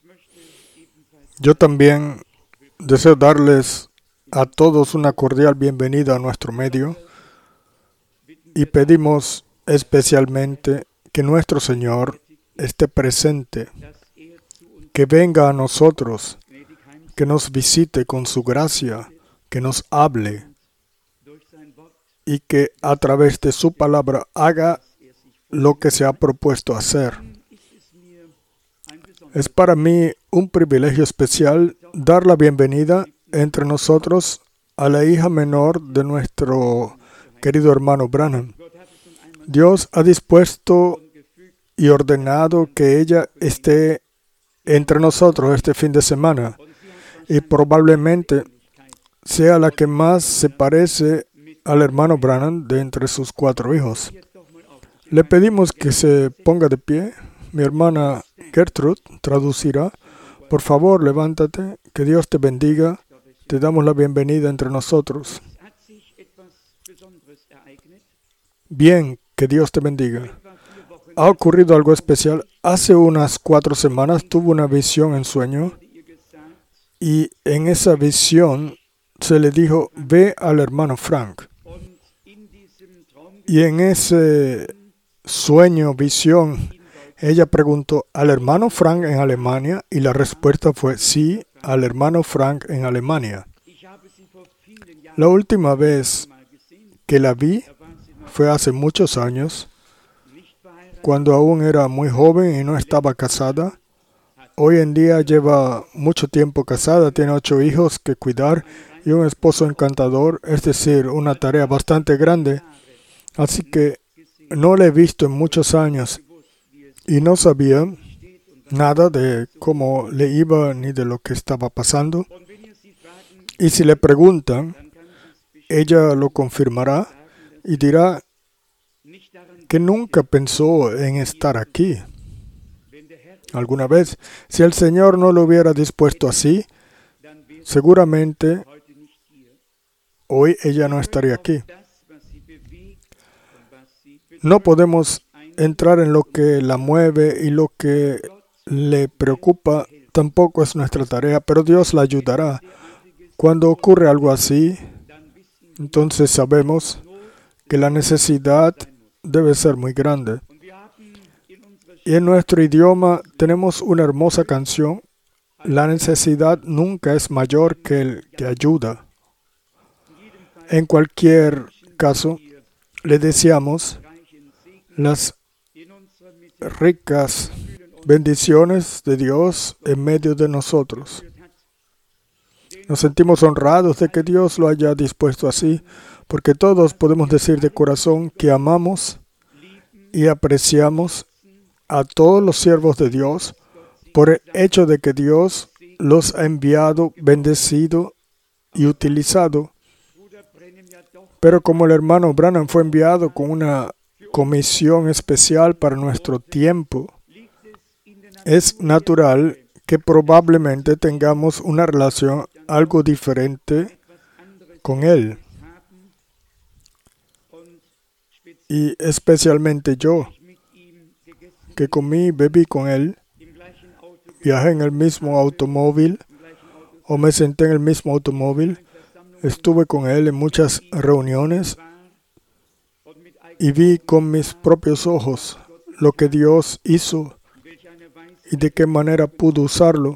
Yo también deseo darles a todos una cordial bienvenida a nuestro medio y pedimos especialmente que nuestro Señor esté presente, que venga a nosotros, que nos visite con su gracia, que nos hable y que a través de su palabra haga lo que se ha propuesto hacer. Es para mí un privilegio especial dar la bienvenida entre nosotros a la hija menor de nuestro querido hermano Branham. Dios ha dispuesto y ordenado que ella esté entre nosotros este fin de semana y probablemente sea la que más se parece al hermano Branham de entre sus 4 hijos. Le pedimos que se ponga de pie. Mi hermana Gertrude traducirá. Por favor, levántate. Que Dios te bendiga. Te damos la bienvenida entre nosotros. Bien, que Dios te bendiga. Ha ocurrido algo especial. Hace unas 4 semanas tuve una visión en sueño y en esa visión se le dijo, ve al hermano Frank. Y en ese sueño, visión, ella preguntó, ¿al hermano Frank en Alemania? Y la respuesta fue, sí, al hermano Frank en Alemania. La última vez que la vi fue hace muchos años, cuando aún era muy joven y no estaba casada. Hoy en día lleva mucho tiempo casada, tiene 8 hijos que cuidar y un esposo encantador, es decir, una tarea bastante grande. Así que no la he visto en muchos años y no sabía nada de cómo le iba ni de lo que estaba pasando. Y si le preguntan, ella lo confirmará y dirá que nunca pensó en estar aquí alguna vez. Si el Señor no lo hubiera dispuesto así, seguramente hoy ella no estaría aquí. No podemos entrar en lo que la mueve y lo que le preocupa, tampoco es nuestra tarea, pero Dios la ayudará. Cuando ocurre algo así, entonces sabemos que la necesidad debe ser muy grande. Y en nuestro idioma tenemos una hermosa canción, la necesidad nunca es mayor que el que ayuda. En cualquier caso, le deseamos las ricas bendiciones de Dios en medio de nosotros. Nos sentimos honrados de que Dios lo haya dispuesto así, porque todos podemos decir de corazón que amamos y apreciamos a todos los siervos de Dios por el hecho de que Dios los ha enviado, bendecido y utilizado. Pero como el hermano Branham fue enviado con una comisión especial para nuestro tiempo, es natural que probablemente tengamos una relación algo diferente con él. Y especialmente yo, que comí, bebí con él, viajé en el mismo automóvil o me senté en el mismo automóvil, estuve con él en muchas reuniones y vi con mis propios ojos lo que Dios hizo y de qué manera pudo usarlo.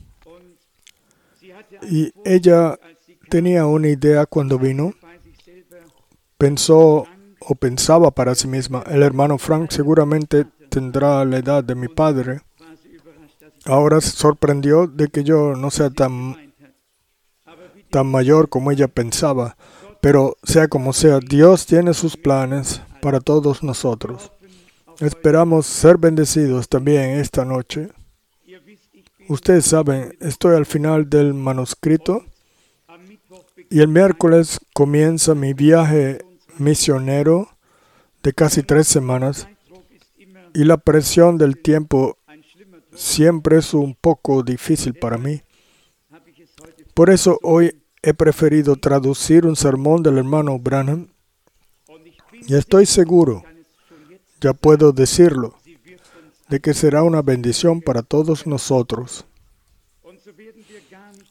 Y ella tenía una idea cuando vino, pensó o pensaba para sí misma, el hermano Frank seguramente tendrá la edad de mi padre. Ahora se sorprendió de que yo no sea tan mayor como ella pensaba, pero sea como sea, Dios tiene sus planes para todos nosotros. Esperamos ser bendecidos también esta noche. Ustedes saben, estoy al final del manuscrito y el miércoles comienza mi viaje misionero de casi 3 semanas y la presión del tiempo siempre es un poco difícil para mí. Por eso hoy he preferido traducir un sermón del hermano Branham y estoy seguro, ya puedo decirlo, de que será una bendición para todos nosotros.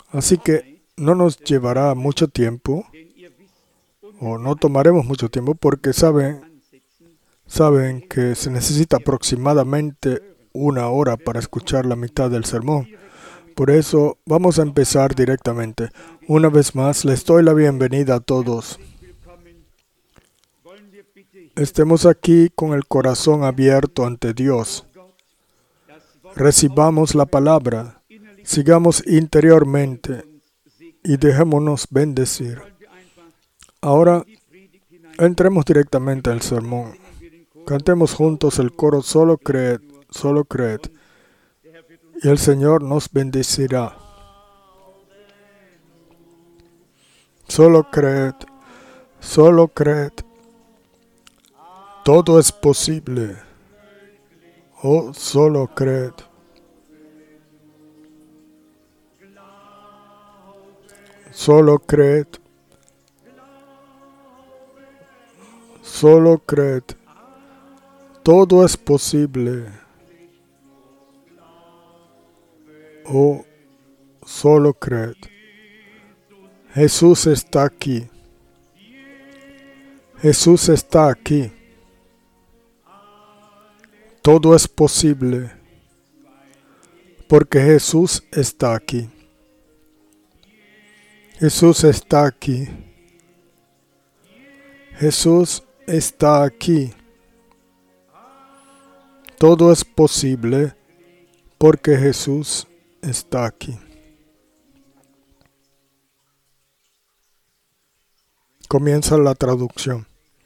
Así que no nos llevará mucho tiempo, o no tomaremos mucho tiempo, porque saben que se necesita aproximadamente 1 hora para escuchar la mitad del sermón. Por eso vamos a empezar directamente. Una vez más, les doy la bienvenida a todos. Estemos aquí con el corazón abierto ante Dios. Recibamos la palabra, sigamos interiormente y dejémonos bendecir. Ahora entremos directamente al sermón. Cantemos juntos el coro Solo creed, y el Señor nos bendecirá. Solo creed, todo es posible. Oh, solo creed. Solo creed. Solo creed. Todo es posible. Oh, solo creed. Jesús está aquí. Jesús está aquí. Todo es posible. Porque Jesús está aquí. Jesús está aquí. Jesús está aquí. Todo es posible porque Jesús está aquí. Comienza la traducción.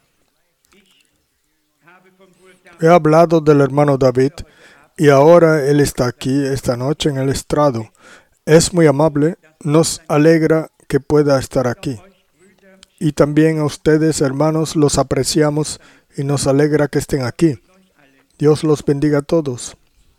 He hablado del hermano David y ahora él está aquí esta noche en el estrado. Es muy amable, nos alegra que pueda estar aquí. Y también a ustedes, hermanos, los apreciamos y nos alegra que estén aquí. Dios los bendiga a todos.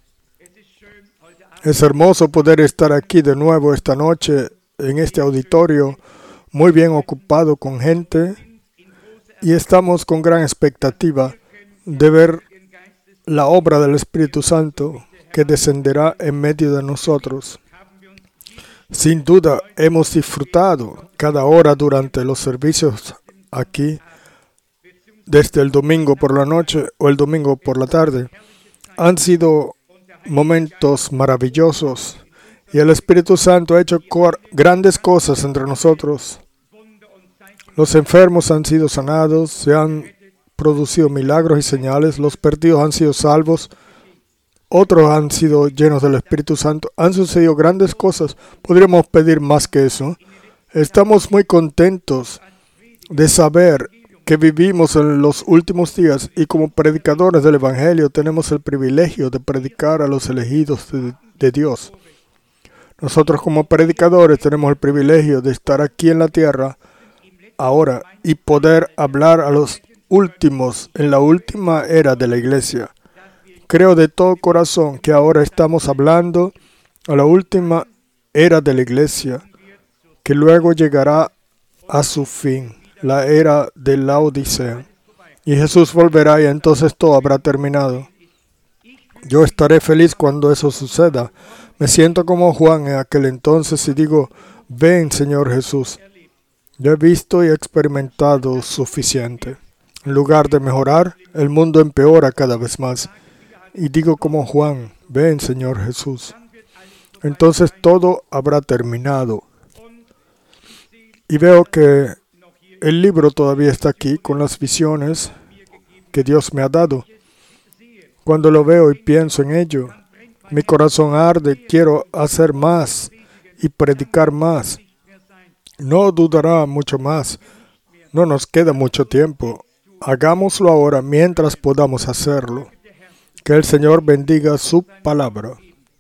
Es hermoso poder estar aquí de nuevo esta noche en este auditorio, muy bien ocupado con gente, y estamos con gran expectativa de ver la obra del Espíritu Santo que descenderá en medio de nosotros. Sin duda, hemos disfrutado cada hora durante los servicios aquí, desde el domingo por la noche o el domingo por la tarde. Han sido momentos maravillosos y el Espíritu Santo ha hecho grandes cosas entre nosotros. Los enfermos han sido sanados, se han producido milagros y señales, los perdidos han sido salvos, otros han sido llenos del Espíritu Santo. Han sucedido grandes cosas. Podríamos pedir más que eso. Estamos muy contentos de saber que vivimos en los últimos días y como predicadores del Evangelio tenemos el privilegio de predicar a los elegidos de Dios. Nosotros como predicadores tenemos el privilegio de estar aquí en la tierra ahora y poder hablar a los últimos en la última era de la iglesia. Creo de todo corazón que ahora estamos hablando a la última era de la iglesia, que luego llegará a su fin, la era de la Odisea. Y Jesús volverá y entonces todo habrá terminado. Yo estaré feliz cuando eso suceda. Me siento como Juan en aquel entonces y digo, ven Señor Jesús. Yo he visto y experimentado suficiente. En lugar de mejorar, el mundo empeora cada vez más. Y digo como Juan, ven Señor Jesús. Entonces todo habrá terminado. Y veo que el libro todavía está aquí con las visiones que Dios me ha dado. Cuando lo veo y pienso en ello, mi corazón arde, quiero hacer más y predicar más. No dudará mucho más. No nos queda mucho tiempo. Hagámoslo ahora mientras podamos hacerlo. Que el Señor bendiga su palabra.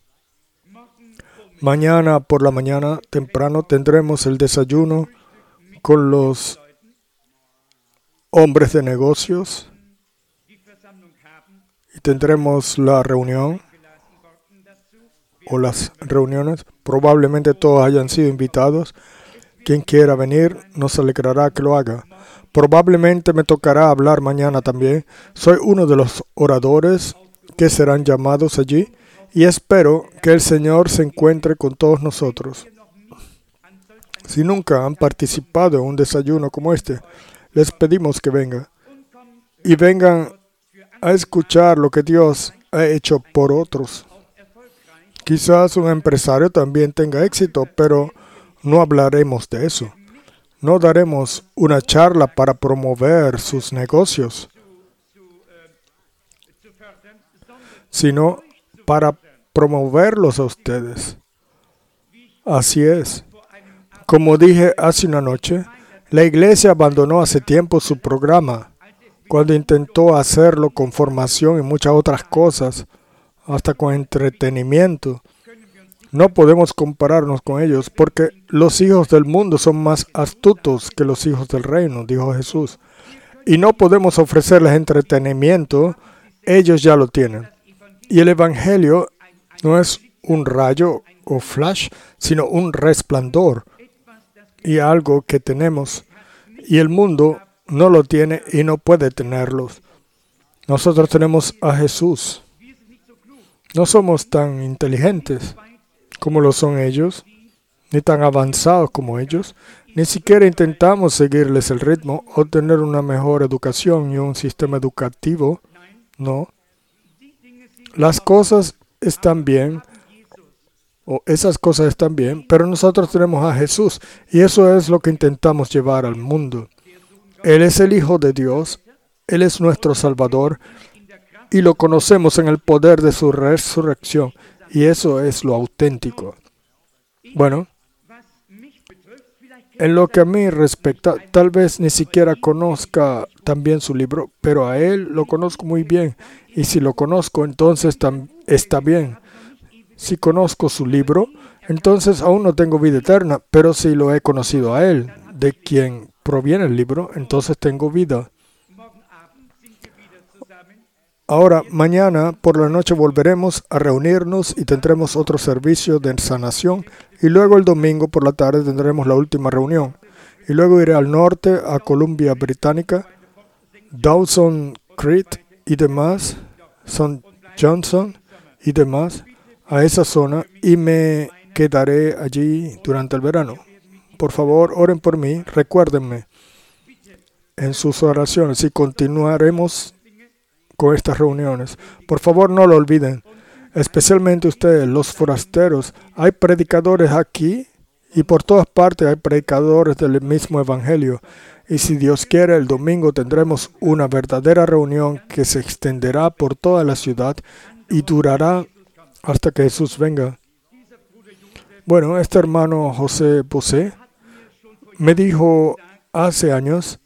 Mañana por la mañana, temprano, tendremos el desayuno con los hombres de negocios y tendremos la reunión o las reuniones. Probablemente todos hayan sido invitados. Quien quiera venir, nos alegrará que lo haga. Probablemente me tocará hablar mañana también. Soy uno de los oradores que serán llamados allí y espero que el Señor se encuentre con todos nosotros. Si nunca han participado en un desayuno como este, les pedimos que vengan y vengan a escuchar lo que Dios ha hecho por otros. Quizás un empresario también tenga éxito, pero no hablaremos de eso. No daremos una charla para promover sus negocios, sino para promoverlos a ustedes. Así es. Como dije hace una noche, la iglesia abandonó hace tiempo su programa cuando intentó hacerlo con formación y muchas otras cosas, hasta con entretenimiento. No podemos compararnos con ellos porque los hijos del mundo son más astutos que los hijos del reino, dijo Jesús. Y no podemos ofrecerles entretenimiento, ellos ya lo tienen. Y el Evangelio no es un rayo o flash, sino un resplandor y algo que tenemos. Y el mundo no lo tiene y no puede tenerlos. Nosotros tenemos a Jesús. No somos tan inteligentes como lo son ellos, ni tan avanzados como ellos. Ni siquiera intentamos seguirles el ritmo o tener una mejor educación y un sistema educativo. No. Las cosas están bien, o esas cosas están bien, pero nosotros tenemos a Jesús y eso es lo que intentamos llevar al mundo. Él es el Hijo de Dios, Él es nuestro Salvador y lo conocemos en el poder de su resurrección y eso es lo auténtico. Bueno, en lo que a mí respecta, tal vez ni siquiera conozca también su libro, pero a él lo conozco muy bien. Y si lo conozco, entonces está bien. Si conozco su libro, entonces aún no tengo vida eterna, pero si lo he conocido a él, de quien proviene el libro, entonces tengo vida. Ahora, mañana por la noche volveremos a reunirnos y tendremos otro servicio de sanación. Y luego el domingo por la tarde tendremos la última reunión. Y luego iré al norte, a Columbia Británica, Dawson Creek y demás, St. Johnson y demás, a esa zona y me quedaré allí durante el verano. Por favor, oren por mí, recuérdenme en sus oraciones y continuaremos con estas reuniones. Por favor, no lo olviden. Especialmente ustedes, los forasteros. Hay predicadores aquí y por todas partes hay predicadores del mismo Evangelio. Y si Dios quiere, el domingo tendremos una verdadera reunión que se extenderá por toda la ciudad y durará hasta que Jesús venga. Bueno, este hermano José Bosé me dijo hace años,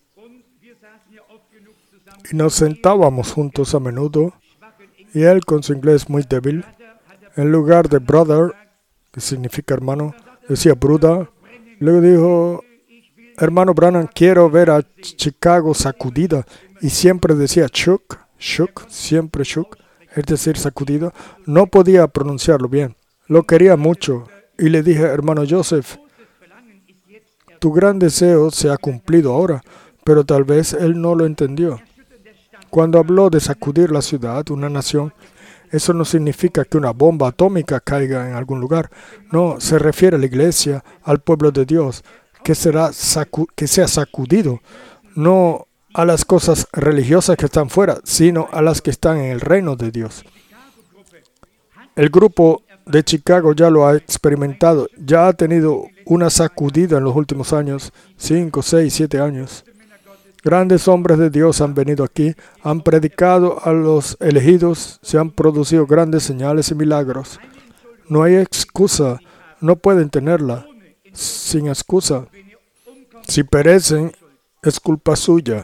y nos sentábamos juntos a menudo, y él con su inglés muy débil, en lugar de brother, que significa hermano, decía brother. Luego dijo, hermano Branham, quiero ver a Chicago sacudida. Y siempre decía shook, siempre shook, es decir, sacudida. No podía pronunciarlo bien. Lo quería mucho. Y le dije, hermano Joseph, tu gran deseo se ha cumplido ahora, pero tal vez él no lo entendió. Cuando habló de sacudir la ciudad, una nación, eso no significa que una bomba atómica caiga en algún lugar. No, se refiere a la iglesia, al pueblo de Dios, que sea sacudido, no a las cosas religiosas que están fuera, sino a las que están en el reino de Dios. El grupo de Chicago ya lo ha experimentado, ya ha tenido una sacudida en los últimos años, 5, 6, 7 años. Grandes hombres de Dios han venido aquí, han predicado a los elegidos, se han producido grandes señales y milagros. No hay excusa, no pueden tenerla, sin excusa. Si perecen, es culpa suya.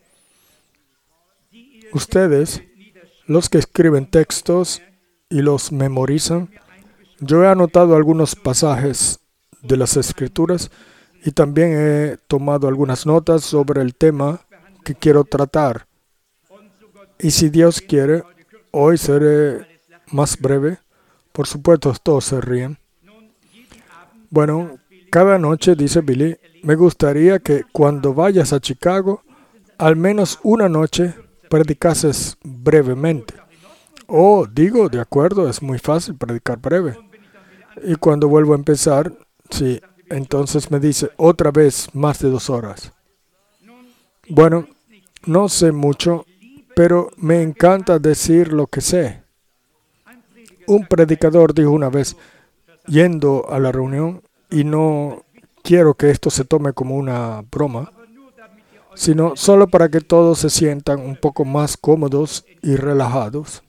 Ustedes, los que escriben textos y los memorizan, yo he anotado algunos pasajes de las Escrituras y también he tomado algunas notas sobre el tema que quiero tratar. Y si Dios quiere, hoy seré más breve. Por supuesto, todos se ríen. Bueno, cada noche, dice Billy, me gustaría que cuando vayas a Chicago, al menos una noche predicases brevemente. Oh, digo, de acuerdo, es muy fácil predicar breve. Y cuando vuelvo a empezar, sí, Entonces me dice, otra vez más de 2 horas. Bueno, no sé mucho, pero me encanta decir lo que sé. Un predicador dijo una vez, yendo a la reunión, y no quiero que esto se tome como una broma, sino solo para que todos se sientan un poco más cómodos y relajados.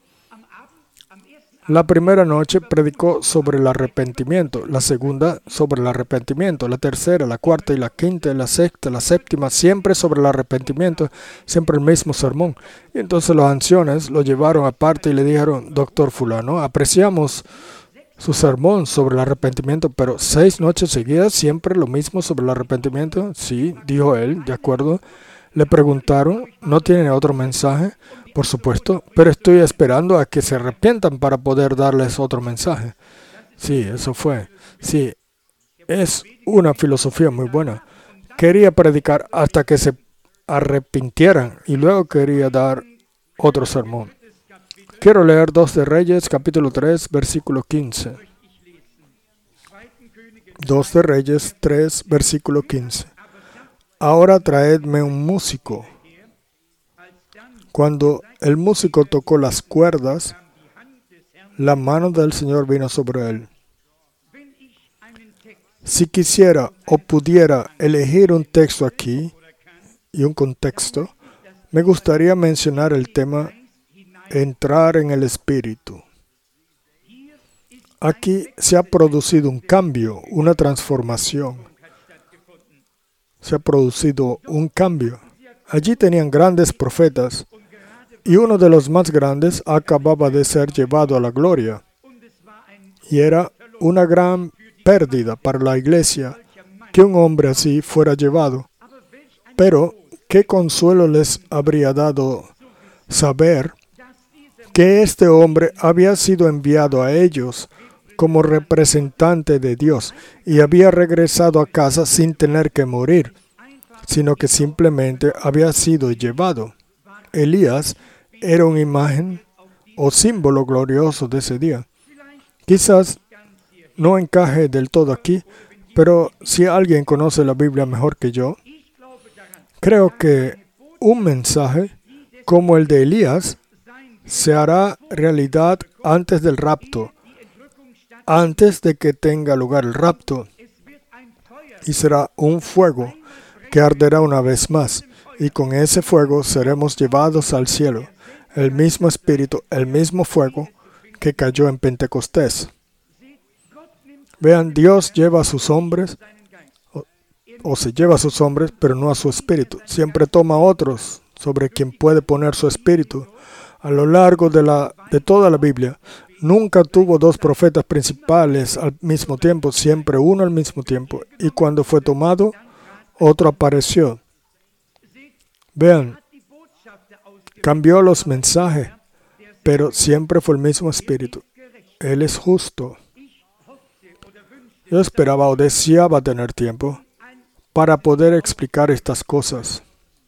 La primera noche predicó sobre el arrepentimiento, la segunda sobre el arrepentimiento, la tercera, la cuarta y la quinta, la sexta, la séptima, siempre sobre el arrepentimiento, siempre el mismo sermón. Y entonces los ancianos lo llevaron aparte y le dijeron, doctor fulano, apreciamos su sermón sobre el arrepentimiento, pero 6 noches seguidas siempre lo mismo sobre el arrepentimiento. Sí, dijo él, de acuerdo. Le preguntaron, ¿no tienen otro mensaje? Por supuesto, pero estoy esperando a que se arrepientan para poder darles otro mensaje. Sí, eso fue. Sí, es una filosofía muy buena. Quería predicar hasta que se arrepintieran y luego quería dar otro sermón. Quiero leer 2 de Reyes, capítulo 3, versículo 15. 2 de Reyes 3, versículo 15. Ahora traedme un músico. Cuando el músico tocó las cuerdas, la mano del Señor vino sobre él. Si quisiera o pudiera elegir un texto aquí y un contexto, me gustaría mencionar el tema entrar en el Espíritu. Aquí se ha producido un cambio, una transformación. Se ha producido un cambio. Allí tenían grandes profetas y uno de los más grandes acababa de ser llevado a la gloria. Y era una gran pérdida para la iglesia que un hombre así fuera llevado. Pero, ¿qué consuelo les habría dado saber que este hombre había sido enviado a ellos como representante de Dios y había regresado a casa sin tener que morir, sino que simplemente había sido llevado? Elías era una imagen o símbolo glorioso de ese día. Quizás no encaje del todo aquí, pero si alguien conoce la Biblia mejor que yo, creo que un mensaje como el de Elías se hará realidad antes del rapto, antes de que tenga lugar el rapto, y será un fuego que arderá una vez más, y con ese fuego seremos llevados al cielo, el mismo espíritu, el mismo fuego que cayó en Pentecostés. Vean, Dios lleva a sus hombres, o se lleva a sus hombres, pero no a su espíritu. Siempre toma a otros sobre quien puede poner su espíritu. A lo largo de toda la Biblia, nunca tuvo 2 profetas principales al mismo tiempo, siempre uno al mismo tiempo. Y cuando fue tomado, otro apareció. Vean, cambió los mensajes, pero siempre fue el mismo espíritu. Él es justo. Yo esperaba o deseaba tener tiempo para poder explicar estas cosas.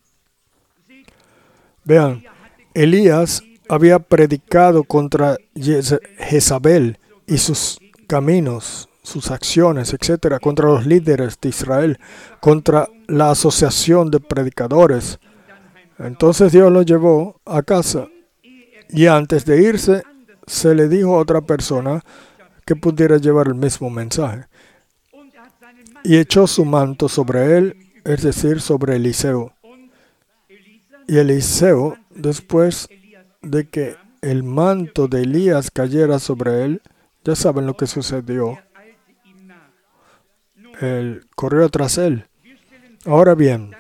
Vean, Elías había predicado contra Jezabel y sus caminos, sus acciones, etc., contra los líderes de Israel, contra la asociación de predicadores. Entonces Dios lo llevó a casa y antes de irse se le dijo a otra persona que pudiera llevar el mismo mensaje. Y echó su manto sobre él, es decir, sobre Eliseo. Y Eliseo, después de que el manto de Elías cayera sobre él, ya saben lo que sucedió. Él corrió tras él. Ahora bien,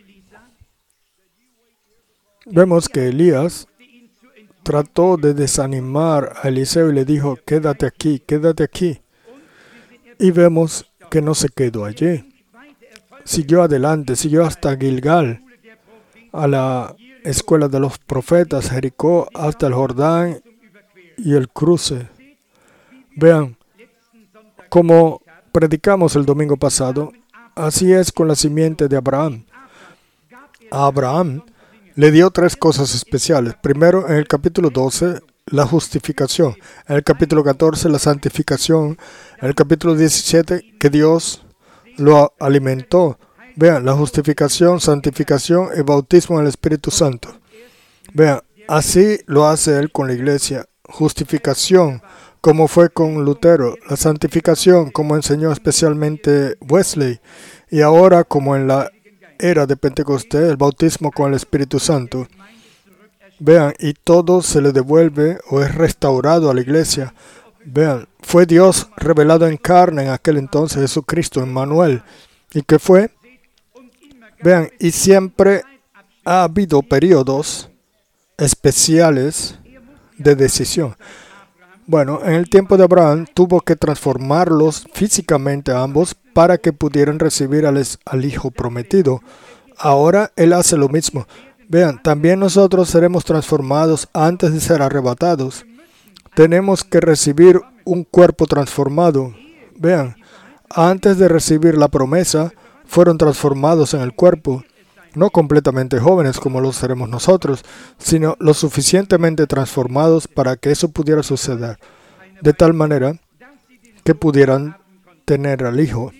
vemos que Elías trató de desanimar a Eliseo y le dijo, quédate aquí, quédate aquí. Y vemos que no se quedó allí. Siguió adelante, siguió hasta Gilgal, a la escuela de los profetas, Jericó, hasta el Jordán y el cruce. Vean, como predicamos el domingo pasado, así es con la simiente de Abraham. A Abraham le dio 3 cosas especiales. Primero, en el capítulo 12, la justificación. En el capítulo 14, la santificación. En el capítulo 17, que Dios lo alimentó. Vean, la justificación, santificación y bautismo en el Espíritu Santo. Vean, así lo hace Él con la iglesia. Justificación, como fue con Lutero. La santificación, como enseñó especialmente Wesley. Y ahora, como en la era de Pentecostés, el bautismo con el Espíritu Santo. Vean, y todo se le devuelve o es restaurado a la iglesia. Vean, fue Dios revelado en carne en aquel entonces, Jesucristo, Emmanuel. ¿Y qué fue? Vean, y siempre ha habido periodos especiales de decisión. Bueno, en el tiempo de Abraham tuvo que transformarlos físicamente a ambos para que pudieran recibir al Hijo prometido. Ahora Él hace lo mismo. Vean, también nosotros seremos transformados antes de ser arrebatados. Tenemos que recibir un cuerpo transformado. Vean, antes de recibir la promesa, fueron transformados en el cuerpo. No completamente jóvenes como lo seremos nosotros, sino lo suficientemente transformados para que eso pudiera suceder. De tal manera que pudieran tener al Hijo.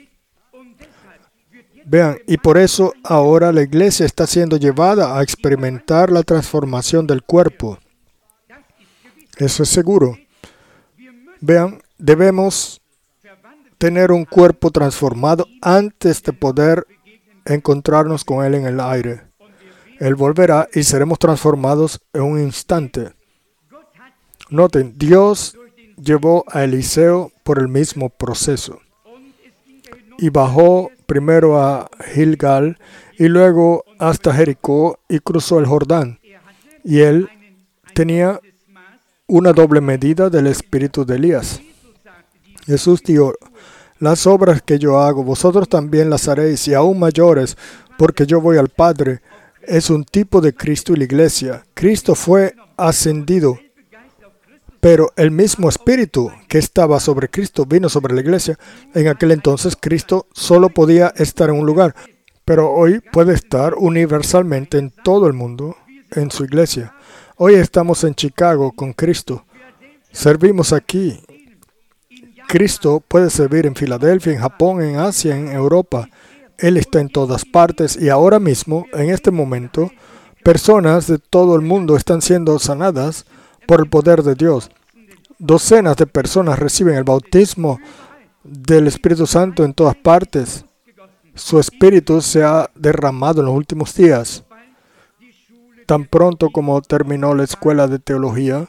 Vean, y por eso ahora la iglesia está siendo llevada a experimentar la transformación del cuerpo. Eso es seguro. Vean, debemos tener un cuerpo transformado antes de poder encontrarnos con Él en el aire. Él volverá y seremos transformados en un instante. Noten, Dios llevó a Eliseo por el mismo proceso. Y bajó primero a Gilgal y luego hasta Jericó y cruzó el Jordán. Y él tenía una doble medida del espíritu de Elías. Jesús dijo, las obras que yo hago, vosotros también las haréis, y aún mayores, porque yo voy al Padre. Es un tipo de Cristo y la iglesia. Cristo fue ascendido, pero el mismo espíritu que estaba sobre Cristo vino sobre la iglesia. En aquel entonces Cristo solo podía estar en un lugar, pero hoy puede estar universalmente en todo el mundo, en su iglesia. Hoy estamos en Chicago con Cristo. Servimos aquí. Cristo puede servir en Filadelfia, en Japón, en Asia, en Europa. Él está en todas partes y ahora mismo, en este momento, personas de todo el mundo están siendo sanadas por el poder de Dios. Docenas de personas reciben el bautismo del Espíritu Santo en todas partes. Su Espíritu se ha derramado en los últimos días. Tan pronto como terminó la escuela de teología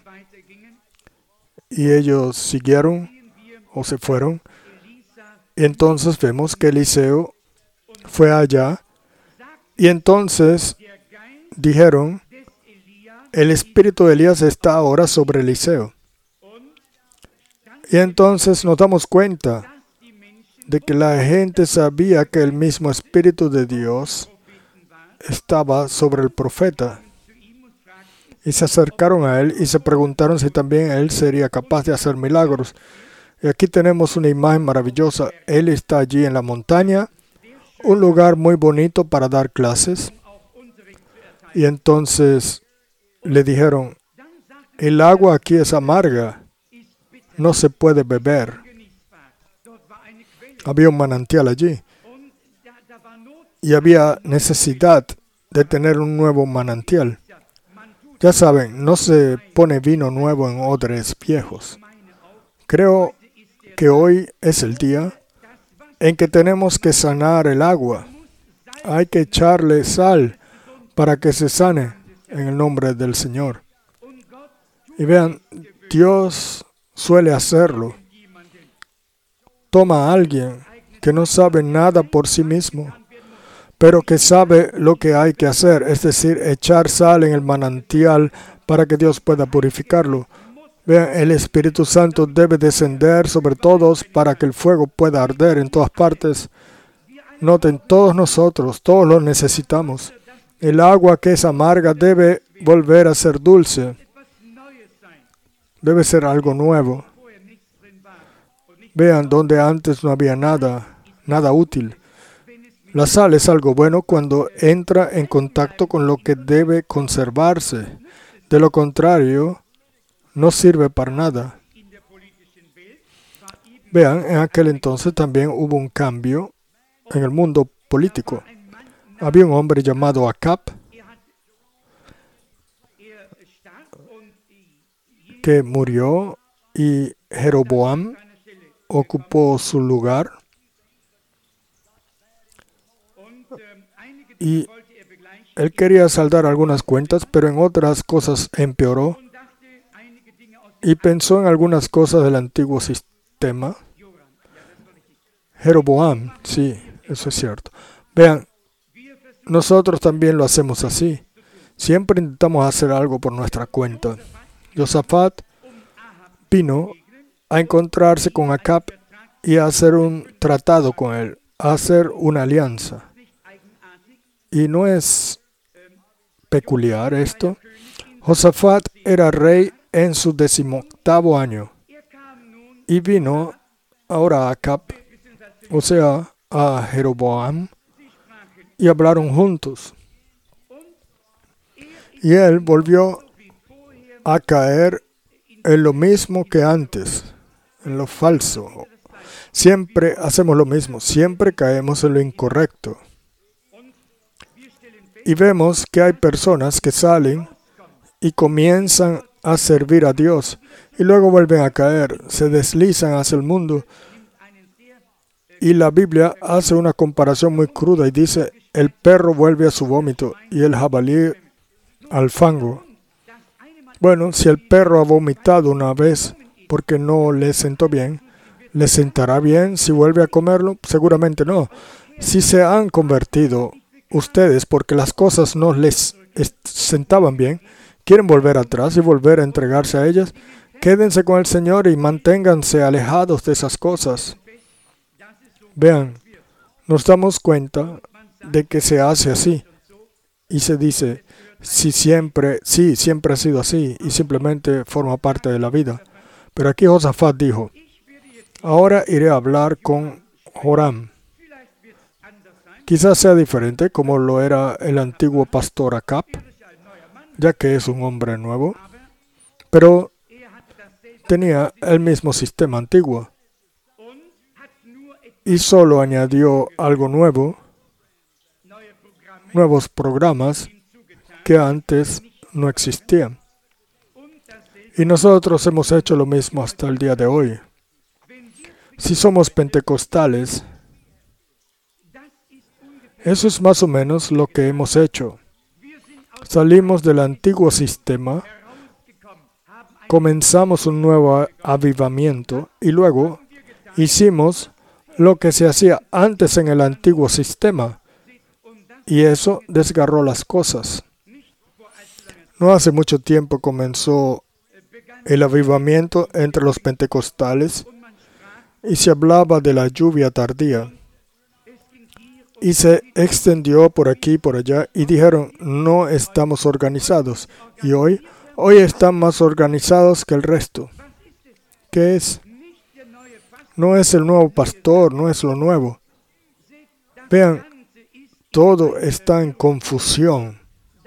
y ellos siguieron o se fueron, y entonces vemos que Eliseo fue allá y entonces dijeron, el espíritu de Elías está ahora sobre Eliseo. Y entonces nos damos cuenta de que la gente sabía que el mismo espíritu de Dios estaba sobre el profeta. Y se acercaron a él y se preguntaron si también él sería capaz de hacer milagros. Y aquí tenemos una imagen maravillosa. Él está allí en la montaña, un lugar muy bonito para dar clases. Y entonces le dijeron, el agua aquí es amarga, no se puede beber. Había un manantial allí. Y había necesidad de tener un nuevo manantial. Ya saben, no se pone vino nuevo en odres viejos. Creo que hoy es el día en que tenemos que sanar el agua. Hay que echarle sal para que se sane en el nombre del Señor. Y vean, Dios suele hacerlo. Toma a alguien que no sabe nada por sí mismo, pero que sabe lo que hay que hacer, es decir, echar sal en el manantial para que Dios pueda purificarlo. Vean, el Espíritu Santo debe descender sobre todos para que el fuego pueda arder en todas partes. Noten, todos nosotros, todos lo necesitamos. El agua que es amarga debe volver a ser dulce. Debe ser algo nuevo. Vean, donde antes no había nada útil. La sal es algo bueno cuando entra en contacto con lo que debe conservarse. De lo contrario, no sirve para nada. Vean, en aquel entonces también hubo un cambio en el mundo político. Había un hombre llamado Acab que murió y Jeroboam ocupó su lugar. Y él quería saldar algunas cuentas, pero en otras cosas empeoró y pensó en algunas cosas del antiguo sistema. Jeroboam, sí, eso es cierto. Vean, nosotros también lo hacemos así. Siempre intentamos hacer algo por nuestra cuenta. Josafat vino a encontrarse con Acab y a hacer un tratado con él, a hacer una alianza. Y no es peculiar esto. Josafat era rey en su 18º año. Y vino ahora a Acab, o sea, a Jeroboam, y hablaron juntos. Y él volvió a caer en lo mismo que antes, en lo falso. Siempre hacemos lo mismo, siempre caemos en lo incorrecto. Y vemos que hay personas que salen y comienzan a servir a Dios y luego vuelven a caer, se deslizan hacia el mundo. Y la Biblia hace una comparación muy cruda y dice, el perro vuelve a su vómito y el jabalí al fango. Bueno, si el perro ha vomitado una vez porque no le sentó bien, ¿le sentará bien si vuelve a comerlo? Seguramente no. Si se han convertido ustedes porque las cosas no les sentaban bien, quieren volver atrás y volver a entregarse a ellas, quédense con el Señor y manténganse alejados de esas cosas. Vean, nos damos cuenta de que se hace así y se dice, siempre ha sido así y simplemente forma parte de la vida. Pero aquí Josafat dijo, ahora iré a hablar con Joram. Quizás sea diferente como lo era el antiguo pastor Acab, ya que es un hombre nuevo, pero tenía el mismo sistema antiguo y solo añadió algo nuevo, nuevos programas que antes no existían. Y nosotros hemos hecho lo mismo hasta el día de hoy. Si somos pentecostales, eso es más o menos lo que hemos hecho. Salimos del antiguo sistema, comenzamos un nuevo avivamiento y luego hicimos lo que se hacía antes en el antiguo sistema. Y eso desgarró las cosas. No hace mucho tiempo comenzó el avivamiento entre los pentecostales y se hablaba de la lluvia tardía. Y se extendió por aquí y por allá y dijeron, no estamos organizados. Y hoy están más organizados que el resto. ¿Qué es? No es el nuevo pastor, no es lo nuevo. Vean, todo está en confusión.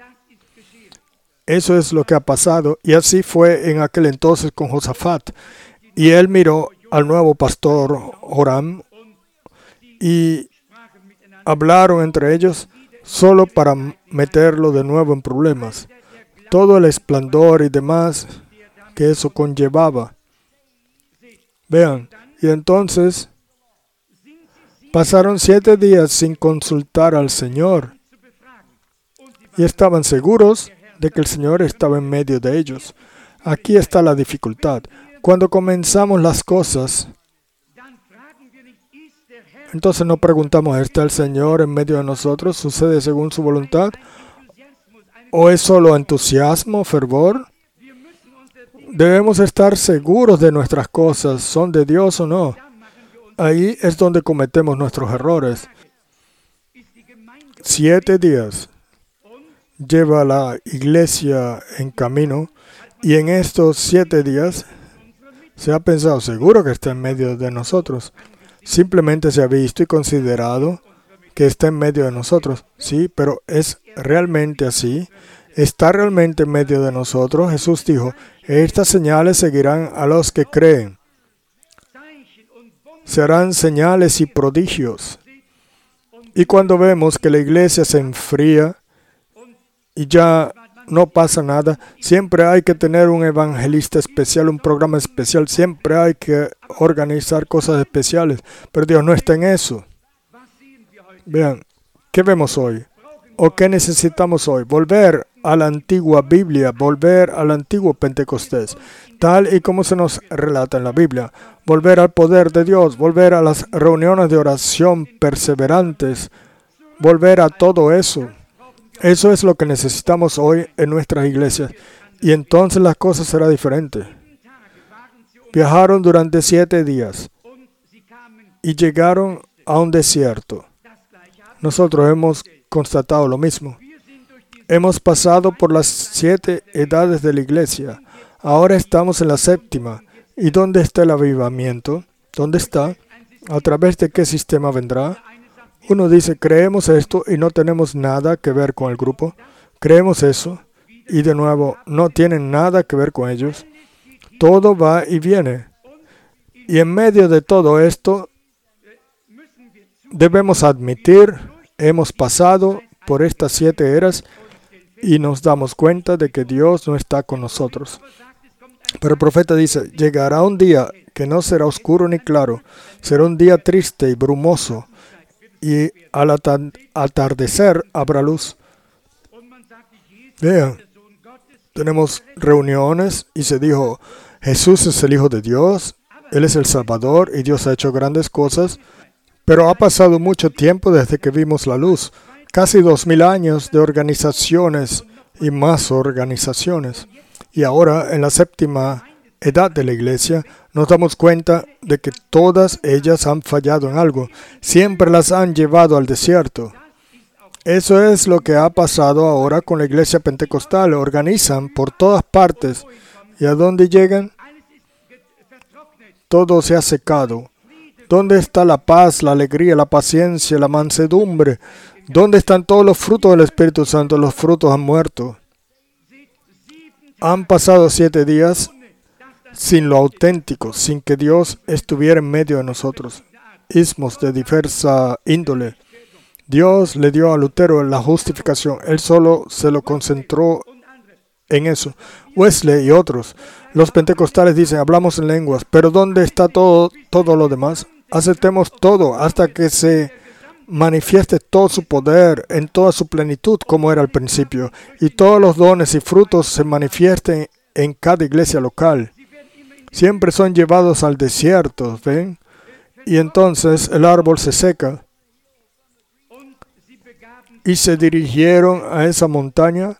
Eso es lo que ha pasado. Y así fue en aquel entonces con Josafat. Y él miró al nuevo pastor Joram y hablaron entre ellos solo para meterlo de nuevo en problemas. Todo el esplendor y demás que eso conllevaba. Vean, y entonces pasaron 7 días sin consultar al Señor. Y estaban seguros de que el Señor estaba en medio de ellos. Aquí está la dificultad. Cuando comenzamos las cosas, entonces no preguntamos, ¿está el Señor en medio de nosotros? ¿Sucede según su voluntad? ¿O es solo entusiasmo, fervor? Debemos estar seguros de nuestras cosas, ¿son de Dios o no? Ahí es donde cometemos nuestros errores. 7 días lleva la iglesia en camino y en estos 7 días se ha pensado, seguro que está en medio de nosotros. Simplemente se ha visto y considerado que está en medio de nosotros. Sí, pero ¿es realmente así? ¿Está realmente en medio de nosotros? Jesús dijo, estas señales seguirán a los que creen. Serán señales y prodigios. Y cuando vemos que la iglesia se enfría y ya no pasa nada, siempre hay que tener un evangelista especial, un programa especial, siempre hay que organizar cosas especiales. Pero Dios no está en eso. Vean, ¿qué vemos hoy? ¿O qué necesitamos hoy? Volver a la antigua Biblia, volver al antiguo Pentecostés, tal y como se nos relata en la Biblia. Volver al poder de Dios, volver a las reuniones de oración perseverantes, volver a todo eso. Eso es lo que necesitamos hoy en nuestras iglesias. Y entonces las cosas serán diferentes. Viajaron durante 7 días y llegaron a un desierto. Nosotros hemos constatado lo mismo. Hemos pasado por las 7 edades de la iglesia. Ahora estamos en la 7ª. ¿Y dónde está el avivamiento? ¿Dónde está? ¿A través de qué sistema vendrá? Uno dice, creemos esto y no tenemos nada que ver con el grupo. Creemos eso y de nuevo no tienen nada que ver con ellos. Todo va y viene. Y en medio de todo esto, debemos admitir, hemos pasado por estas 7 eras y nos damos cuenta de que Dios no está con nosotros. Pero el profeta dice, llegará un día que no será oscuro ni claro, será un día triste y brumoso, y al atardecer habrá luz. Vean, tenemos reuniones y se dijo, Jesús es el Hijo de Dios, Él es el Salvador y Dios ha hecho grandes cosas, pero ha pasado mucho tiempo desde que vimos la luz, casi 2000 años de organizaciones y más organizaciones. Y ahora, en la 7ª edad de la iglesia, nos damos cuenta de que todas ellas han fallado en algo. Siempre las han llevado al desierto. Eso es lo que ha pasado ahora con la iglesia pentecostal. Organizan por todas partes. ¿Y a dónde llegan? Todo se ha secado. ¿Dónde está la paz, la alegría, la paciencia, la mansedumbre? ¿Dónde están todos los frutos del Espíritu Santo? Los frutos han muerto. Han pasado 7 días sin lo auténtico, sin que Dios estuviera en medio de nosotros. Ismos de diversa índole. Dios le dio a Lutero la justificación. Él solo se lo concentró en eso. Wesley y otros. Los pentecostales dicen, hablamos en lenguas, pero ¿dónde está todo lo demás? Aceptemos todo hasta que se manifieste todo su poder en toda su plenitud como era al principio, y todos los dones y frutos se manifiesten en cada iglesia local. Siempre son llevados al desierto, ¿ven? Y entonces el árbol se seca. Y se dirigieron a esa montaña,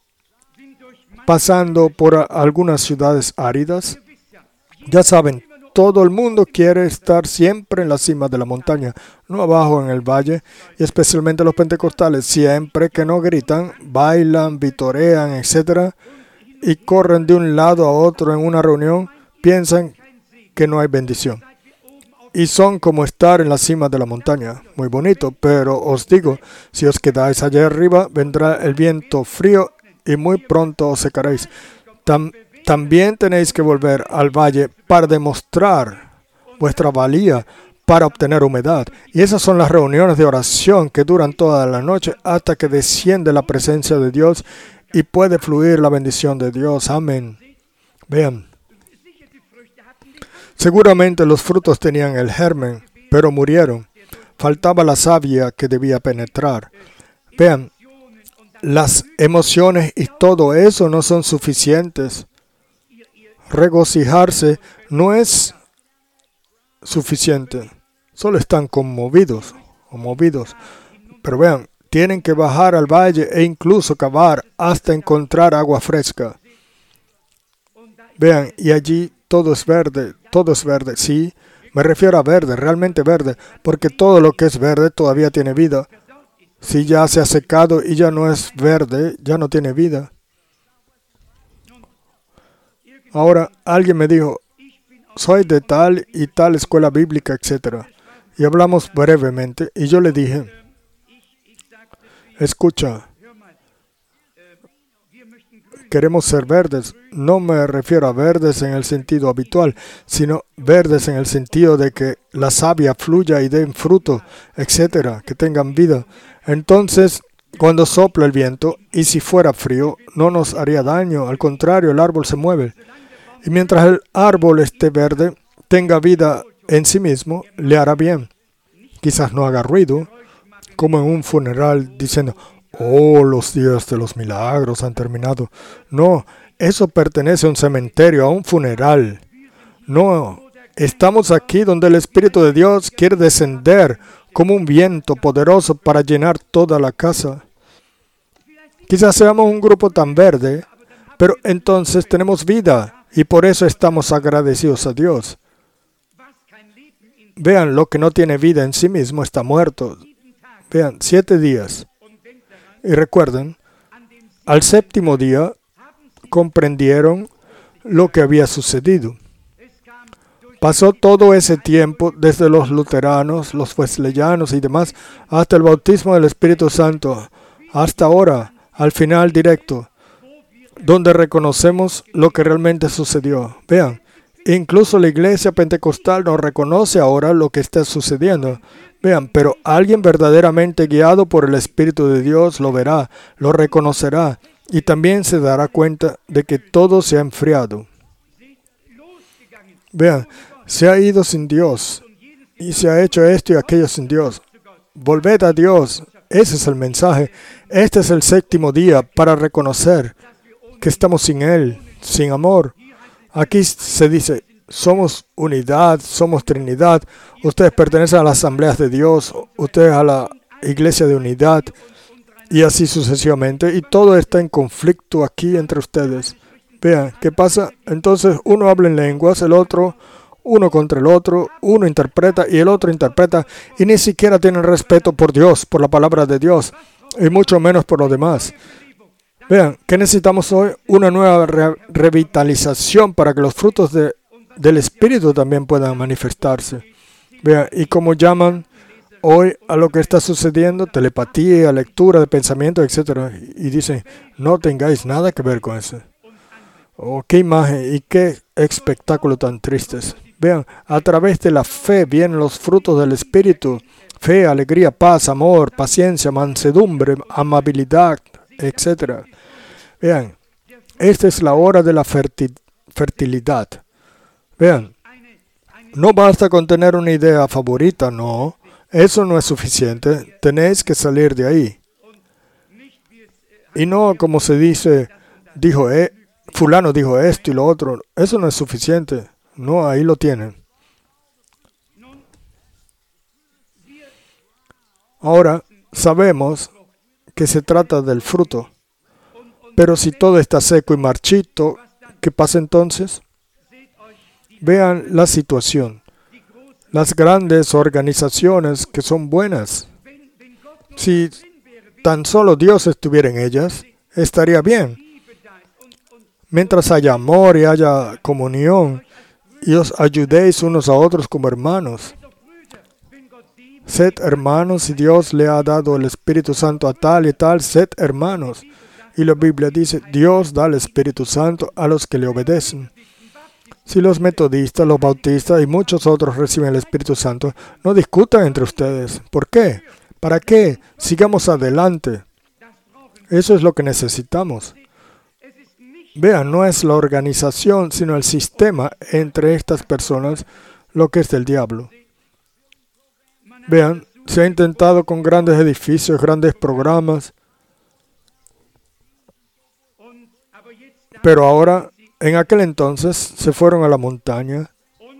pasando por algunas ciudades áridas. Ya saben, todo el mundo quiere estar siempre en la cima de la montaña, no abajo en el valle, y especialmente los pentecostales, siempre que no gritan, bailan, vitorean, etc., y corren de un lado a otro en una reunión, piensan que no hay bendición. Y son como estar en la cima de la montaña. Muy bonito, pero os digo, si os quedáis allá arriba, vendrá el viento frío y muy pronto os secaréis. También tenéis que volver al valle para demostrar vuestra valía, para obtener humedad. Y esas son las reuniones de oración que duran toda la noche hasta que desciende la presencia de Dios y puede fluir la bendición de Dios. Amén. Vean. Seguramente los frutos tenían el germen, pero murieron. Faltaba la savia que debía penetrar. Vean, las emociones y todo eso no son suficientes. Regocijarse no es suficiente. Solo están conmovidos o movidos. Pero vean, tienen que bajar al valle e incluso cavar hasta encontrar agua fresca. Vean, y allí todo es verde, sí, me refiero a verde, realmente verde, porque todo lo que es verde todavía tiene vida. Si ya se ha secado y ya no es verde, ya no tiene vida. Ahora, alguien me dijo, soy de tal y tal escuela bíblica, etc. Y hablamos brevemente, y yo le dije, escucha, queremos ser verdes. No me refiero a verdes en el sentido habitual, sino verdes en el sentido de que la savia fluya y den fruto, etcétera, que tengan vida. Entonces, cuando sopla el viento, y si fuera frío, no nos haría daño. Al contrario, el árbol se mueve. Y mientras el árbol esté verde, tenga vida en sí mismo, le hará bien. Quizás no haga ruido, como en un funeral diciendo, oh, los días de los milagros han terminado. No, eso pertenece a un cementerio, a un funeral. No, estamos aquí donde el Espíritu de Dios quiere descender como un viento poderoso para llenar toda la casa. Quizás seamos un grupo tan verde, pero entonces tenemos vida y por eso estamos agradecidos a Dios. Vean, lo que no tiene vida en sí mismo está muerto. Vean, 7 días. Y recuerden, al 7º día comprendieron lo que había sucedido. Pasó todo ese tiempo, desde los luteranos, los wesleyanos y demás, hasta el bautismo del Espíritu Santo, hasta ahora, al final directo, donde reconocemos lo que realmente sucedió. Vean, incluso la iglesia pentecostal no reconoce ahora lo que está sucediendo. Vean, pero alguien verdaderamente guiado por el Espíritu de Dios lo verá, lo reconocerá y también se dará cuenta de que todo se ha enfriado. Vean, se ha ido sin Dios y se ha hecho esto y aquello sin Dios. Volved a Dios. Ese es el mensaje. Este es el 7º día para reconocer que estamos sin Él, sin amor. Aquí se dice, somos unidad, somos Trinidad. Ustedes pertenecen a las asambleas de Dios, ustedes a la iglesia de unidad y así sucesivamente. Y todo está en conflicto aquí entre ustedes. Vean, ¿qué pasa? Entonces uno habla en lenguas, el otro, uno contra el otro, uno interpreta y el otro interpreta y ni siquiera tienen respeto por Dios, por la palabra de Dios y mucho menos por lo demás. Vean, ¿qué necesitamos hoy? Una nueva revitalización para que los frutos del Espíritu también puedan manifestarse. Vean, y como llaman hoy a lo que está sucediendo, telepatía, lectura de pensamientos, etc. Y dicen, no tengáis nada que ver con eso. Oh, qué imagen y qué espectáculo tan tristes. Vean, a través de la fe vienen los frutos del Espíritu. Fe, alegría, paz, amor, paciencia, mansedumbre, amabilidad, etc. Vean, esta es la hora de la fertilidad. Vean, no basta con tener una idea favorita, no. Eso no es suficiente. Tenéis que salir de ahí. Y no como se dice, fulano dijo esto y lo otro. Eso no es suficiente. No, ahí lo tienen. Ahora, sabemos que se trata del fruto. Pero si todo está seco y marchito, ¿qué pasa entonces? Vean la situación. Las grandes organizaciones que son buenas. Si tan solo Dios estuviera en ellas, estaría bien. Mientras haya amor y haya comunión, y os ayudéis unos a otros como hermanos. Sed hermanos, y Dios le ha dado el Espíritu Santo a tal y tal, sed hermanos. Y la Biblia dice, Dios da el Espíritu Santo a los que le obedecen. Si los metodistas, los bautistas y muchos otros reciben el Espíritu Santo, no discutan entre ustedes. ¿Por qué? ¿Para qué? Sigamos adelante. Eso es lo que necesitamos. Vean, no es la organización, sino el sistema entre estas personas lo que es del diablo. Vean, se ha intentado con grandes edificios, grandes programas, pero ahora, en aquel entonces, se fueron a la montaña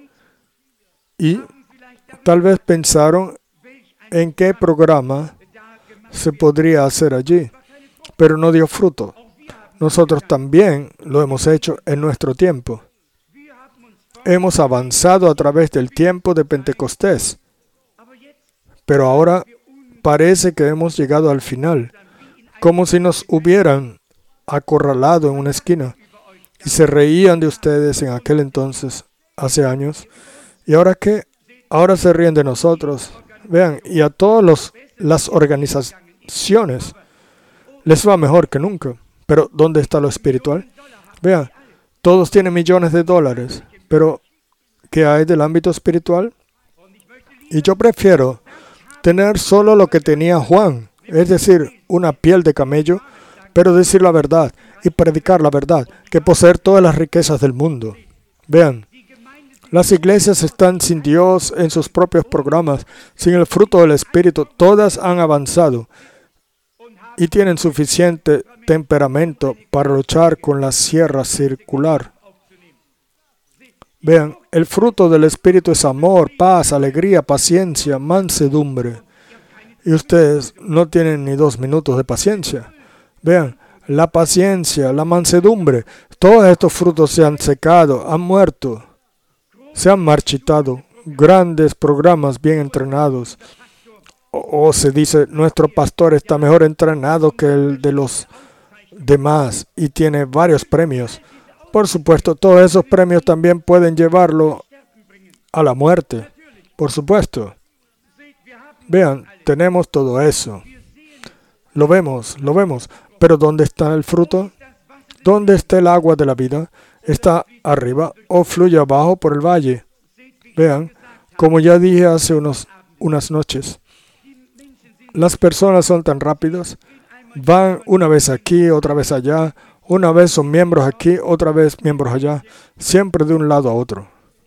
y tal vez pensaron en qué programa se podría hacer allí, pero no dio fruto. Nosotros también lo hemos hecho en nuestro tiempo. Hemos avanzado a través del tiempo de Pentecostés, pero ahora parece que hemos llegado al final, como si nos hubieran acorralado en una esquina y se reían de ustedes en aquel entonces, hace años. ¿Y ahora qué? Ahora se ríen de nosotros. Vean, y a todas las organizaciones les va mejor que nunca. Pero ¿dónde está lo espiritual? Vean, todos tienen millones de dólares, pero ¿qué hay del ámbito espiritual? Y yo prefiero tener solo lo que tenía Juan, es decir, una piel de camello, pero decir la verdad y predicar la verdad, que poseer todas las riquezas del mundo. Vean, las iglesias están sin Dios en sus propios programas, sin el fruto del Espíritu. Todas han avanzado y tienen suficiente temperamento para luchar con la sierra circular. Vean, el fruto del Espíritu es amor, paz, alegría, paciencia, mansedumbre. Y ustedes no tienen ni 2 minutos de paciencia. Vean, la paciencia, la mansedumbre, todos estos frutos se han secado, han muerto, se han marchitado. Grandes programas bien entrenados. O se dice, nuestro pastor está mejor entrenado que el de los demás y tiene varios premios. Por supuesto, todos esos premios también pueden llevarlo a la muerte. Por supuesto. Vean, tenemos todo eso. Lo vemos. Pero ¿dónde está el fruto? ¿Dónde está el agua de la vida? ¿Está arriba o fluye abajo por el valle? Vean, como ya dije hace unas noches, las personas son tan rápidas. Van una vez aquí, otra vez allá. Una vez son miembros aquí, otra vez miembros allá. Siempre de un lado a otro.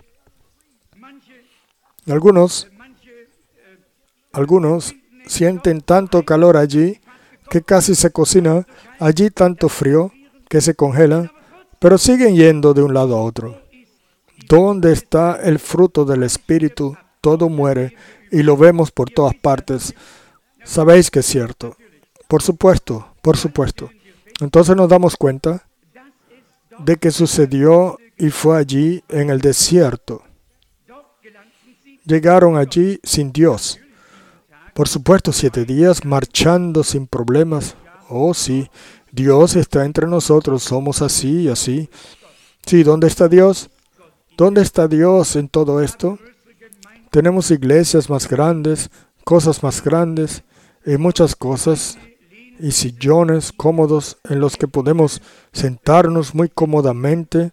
Algunos sienten tanto calor allí que casi se cocina. Allí tanto frío que se congela. Pero siguen yendo de un lado a otro. ¿Dónde está el fruto del Espíritu? Todo muere y lo vemos por todas partes. Sabéis que es cierto. Por supuesto. Entonces nos damos cuenta de que sucedió y fue allí en el desierto. Llegaron allí sin Dios. Por supuesto, 7 días marchando sin problemas. Oh, sí, Dios está entre nosotros, somos así y así. Sí, ¿dónde está Dios? ¿Dónde está Dios en todo esto? Tenemos iglesias más grandes, cosas más grandes y muchas cosas. Y sillones cómodos en los que podemos sentarnos muy cómodamente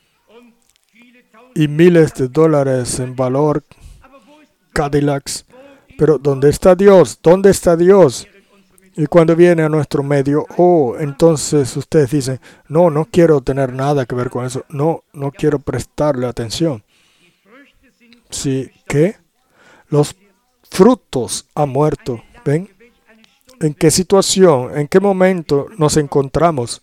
y miles de dólares en valor, Cadillacs. Pero ¿dónde está Dios? ¿Dónde está Dios? Y cuando viene a nuestro medio, entonces ustedes dicen, no quiero tener nada que ver con eso. No quiero prestarle atención. Sí, ¿qué? Los frutos han muerto. ¿Ven? ¿En qué situación, en qué momento nos encontramos?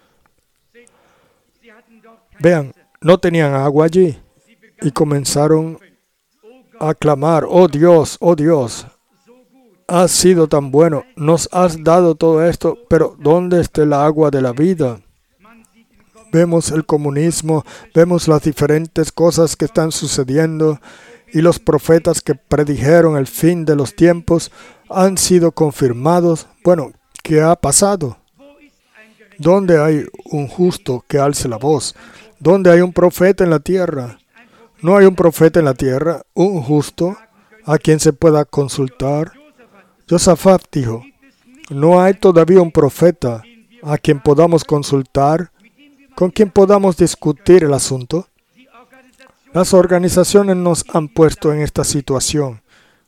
Vean, no tenían agua allí y comenzaron a clamar, oh Dios, has sido tan bueno, nos has dado todo esto, pero ¿dónde está el agua de la vida? Vemos el comunismo, vemos las diferentes cosas que están sucediendo y los profetas que predijeron el fin de los tiempos han sido confirmados. Bueno, ¿qué ha pasado? ¿Dónde hay un justo que alce la voz? ¿Dónde hay un profeta en la tierra? No hay un profeta en la tierra, un justo a quien se pueda consultar. Josafat dijo, no hay todavía un profeta a quien podamos consultar, con quien podamos discutir el asunto. Las organizaciones nos han puesto en esta situación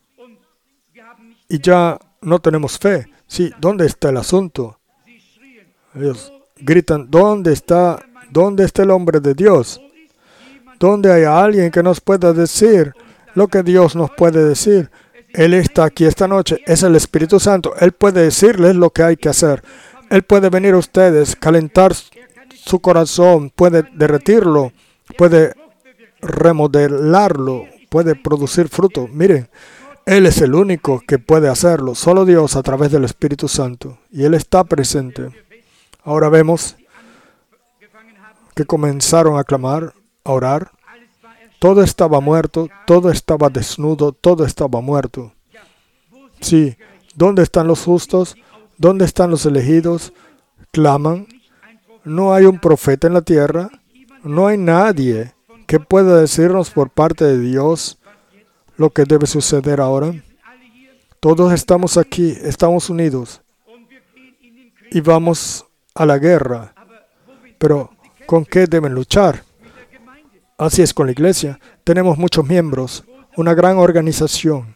y ya no tenemos fe. Sí, ¿dónde está el asunto? Ellos gritan, ¿dónde está el hombre de Dios? ¿Dónde hay alguien que nos pueda decir lo que Dios nos puede decir? Él está aquí esta noche, es el Espíritu Santo. Él puede decirles lo que hay que hacer. Él puede venir a ustedes, calentar su corazón, puede derretirlo, puede remodelarlo, puede producir fruto. Miren, Él es el único que puede hacerlo, solo Dios a través del Espíritu Santo. Y Él está presente. Ahora vemos que comenzaron a clamar, a orar. Todo estaba muerto, todo estaba desnudo, todo estaba muerto. Sí, ¿dónde están los justos? ¿Dónde están los elegidos? Claman. No hay un profeta en la tierra. No hay nadie que pueda decirnos por parte de Dios lo que debe suceder ahora. Todos estamos aquí, estamos unidos. Y vamos a la guerra. Pero, ¿con qué deben luchar? Así es con la iglesia. Tenemos muchos miembros, una gran organización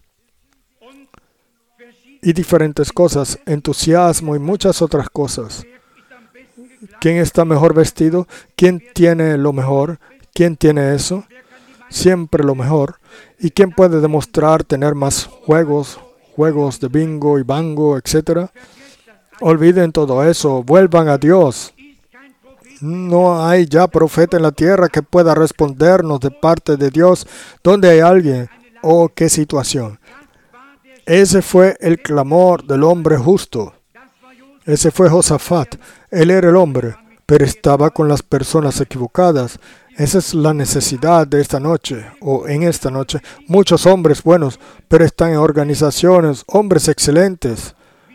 y diferentes cosas, entusiasmo y muchas otras cosas. ¿Quién está mejor vestido? ¿Quién tiene lo mejor? ¿Quién tiene eso? Siempre lo mejor. ¿Y quién puede demostrar tener más juegos de bingo y bango, etcétera? Olviden todo eso, vuelvan a Dios. No hay ya profeta en la tierra que pueda respondernos de parte de Dios. ¿Dónde hay alguien? Oh, qué situación. Ese fue el clamor del hombre justo. Ese fue Josafat. Él era el hombre, pero estaba con las personas equivocadas. Esa es la necesidad de esta noche, o en esta noche. Muchos hombres buenos, pero están en organizaciones, hombres excelentes.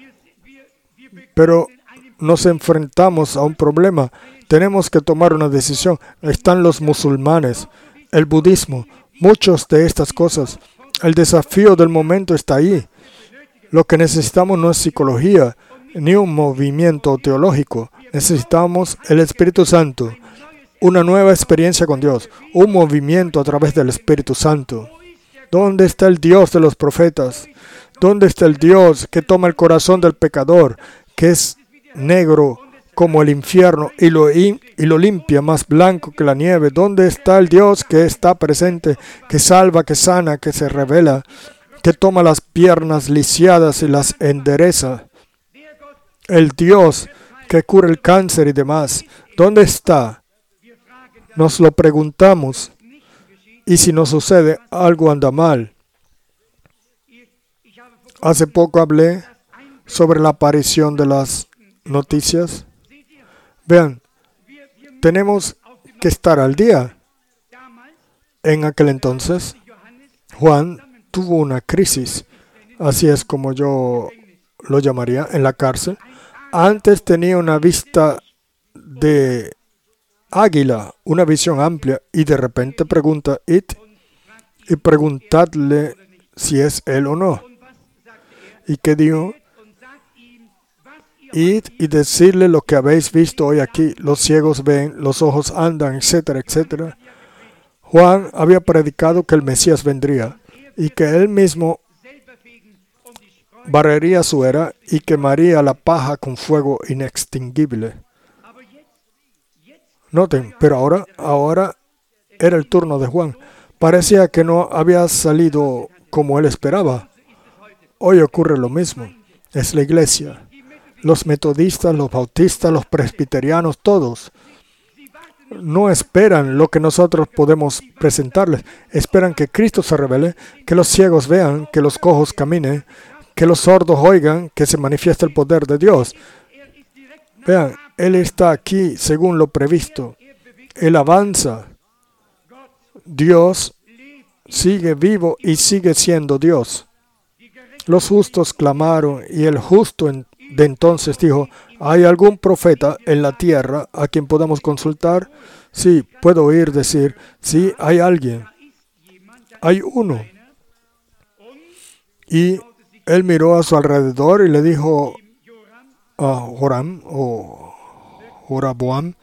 Pero nos enfrentamos a un problema. Tenemos que tomar una decisión. Están los musulmanes, el budismo, muchas de estas cosas. El desafío del momento está ahí. Lo que necesitamos no es psicología, ni un movimiento teológico. Necesitamos el Espíritu Santo, una nueva experiencia con Dios, un movimiento a través del Espíritu Santo. ¿Dónde está el Dios de los profetas? ¿Dónde está el Dios que toma el corazón del pecador, que es negro como el infierno, y lo limpia más blanco que la nieve? ¿Dónde está el Dios que está presente, que salva, que sana, que se revela, que toma las piernas lisiadas y las endereza? El Dios que cura el cáncer y demás. ¿Dónde está? Nos lo preguntamos. Y si no sucede, algo anda mal. Hace poco hablé sobre la aparición de las noticias. Vean, tenemos que estar al día. En aquel entonces, Juan tuvo una crisis, así es como yo lo llamaría, en la cárcel. Antes tenía una vista de águila, una visión amplia, y de repente pregunta, id y preguntadle si es él o no. ¿Y qué dijo? Id y decirle lo que habéis visto hoy aquí. Los ciegos ven, los ojos andan, etcétera, etcétera. Juan había predicado que el Mesías vendría y que él mismo barrería su era y quemaría la paja con fuego inextinguible. Noten, pero ahora era el turno de Juan. Parecía que no había salido como él esperaba. Hoy ocurre lo mismo. Es la iglesia. Los metodistas, los bautistas, los presbiterianos, todos no esperan lo que nosotros podemos presentarles. Esperan que Cristo se revele, que los ciegos vean, que los cojos caminen, que los sordos oigan, que se manifieste el poder de Dios. Vean, Él está aquí según lo previsto. Él avanza. Dios sigue vivo y sigue siendo Dios. Los justos clamaron y el justo de entonces dijo, ¿hay algún profeta en la tierra a quien podamos consultar? Sí, puedo oír decir, sí, hay alguien. Hay uno. Y él miró a su alrededor y le dijo a Joram o Joraboam,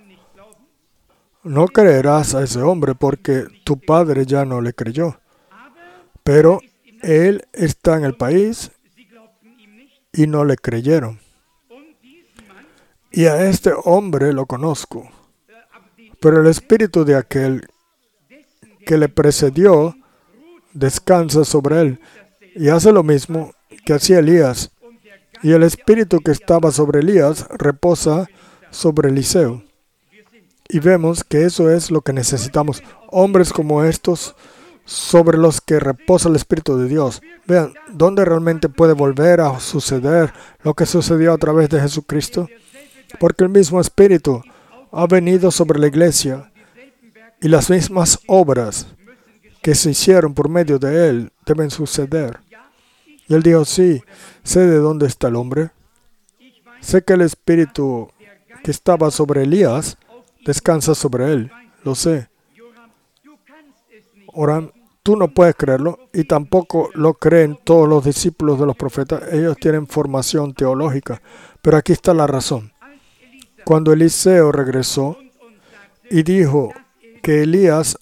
no creerás a ese hombre porque tu padre ya no le creyó. Pero él está en el país y no le creyeron. Y a este hombre lo conozco. Pero el espíritu de aquel que le precedió descansa sobre él y hace lo mismo que hacía Elías. Y el espíritu que estaba sobre Elías reposa sobre Eliseo. Y vemos que eso es lo que necesitamos. Hombres como estos sobre los que reposa el Espíritu de Dios. Vean, ¿dónde realmente puede volver a suceder lo que sucedió a través de Jesucristo? Porque el mismo Espíritu ha venido sobre la iglesia y las mismas obras que se hicieron por medio de Él deben suceder. Y Él dijo, sí, sé de dónde está el hombre. Sé que el Espíritu que estaba sobre Elías descansa sobre él. Lo sé. Ahora, tú no puedes creerlo y tampoco lo creen todos los discípulos de los profetas. Ellos tienen formación teológica. Pero aquí está la razón. Cuando Eliseo regresó y dijo que Elías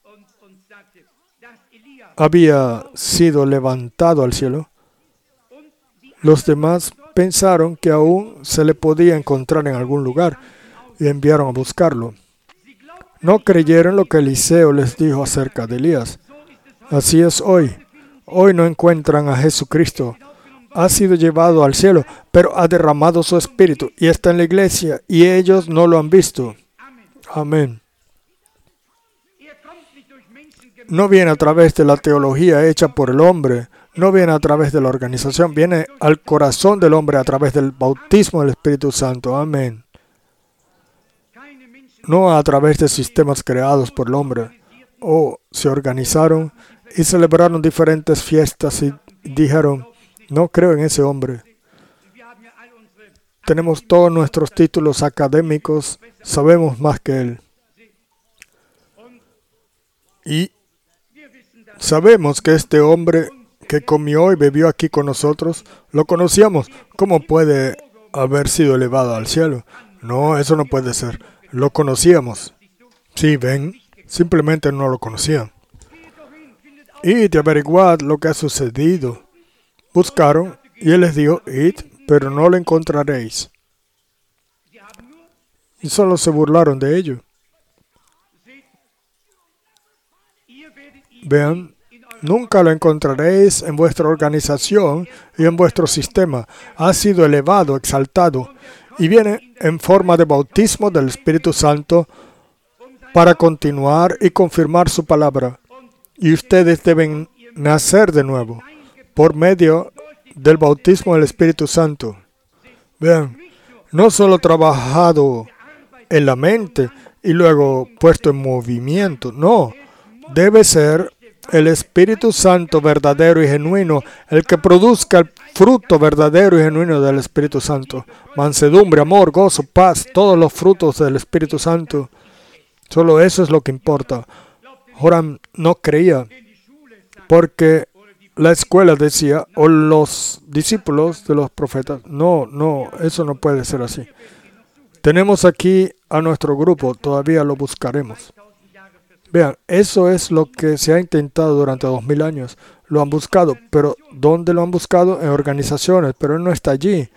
había sido levantado al cielo, los demás pensaron que aún se le podía encontrar en algún lugar y enviaron a buscarlo. No creyeron lo que Eliseo les dijo acerca de Elías. Así es hoy. Hoy no encuentran a Jesucristo. Ha sido llevado al cielo, pero ha derramado su espíritu y está en la iglesia y ellos no lo han visto. Amén. No viene a través de la teología hecha por el hombre, no viene a través de la organización, viene al corazón del hombre a través del bautismo del Espíritu Santo. Amén. No a través de sistemas creados por el hombre. Se organizaron y celebraron diferentes fiestas y dijeron, no creo en ese hombre. Tenemos todos nuestros títulos académicos, sabemos más que él. Y sabemos que este hombre que comió y bebió aquí con nosotros, lo conocíamos. ¿Cómo puede haber sido elevado al cielo? No, eso no puede ser. Lo conocíamos. Sí, ven, simplemente no lo conocían. Id y averiguad lo que ha sucedido. Buscaron y él les dijo, id, pero no lo encontraréis. Y solo se burlaron de ello. Vean, nunca lo encontraréis en vuestra organización y en vuestro sistema. Ha sido elevado, exaltado, y viene en forma de bautismo del Espíritu Santo para continuar y confirmar su palabra. Y ustedes deben nacer de nuevo por medio del bautismo del Espíritu Santo. Vean, no solo trabajado en la mente y luego puesto en movimiento, no. Debe ser el Espíritu Santo verdadero y genuino el que produzca el fruto verdadero y genuino del Espíritu Santo. Mansedumbre, amor, gozo, paz, todos los frutos del Espíritu Santo. Solo eso es lo que importa. Joram no creía porque la escuela decía, o los discípulos de los profetas, no, eso no puede ser así. Tenemos aquí a nuestro grupo, todavía lo buscaremos. Vean, eso es lo que se ha intentado durante 2000 años. Lo han buscado, pero ¿dónde lo han buscado? En organizaciones, pero él no está allí.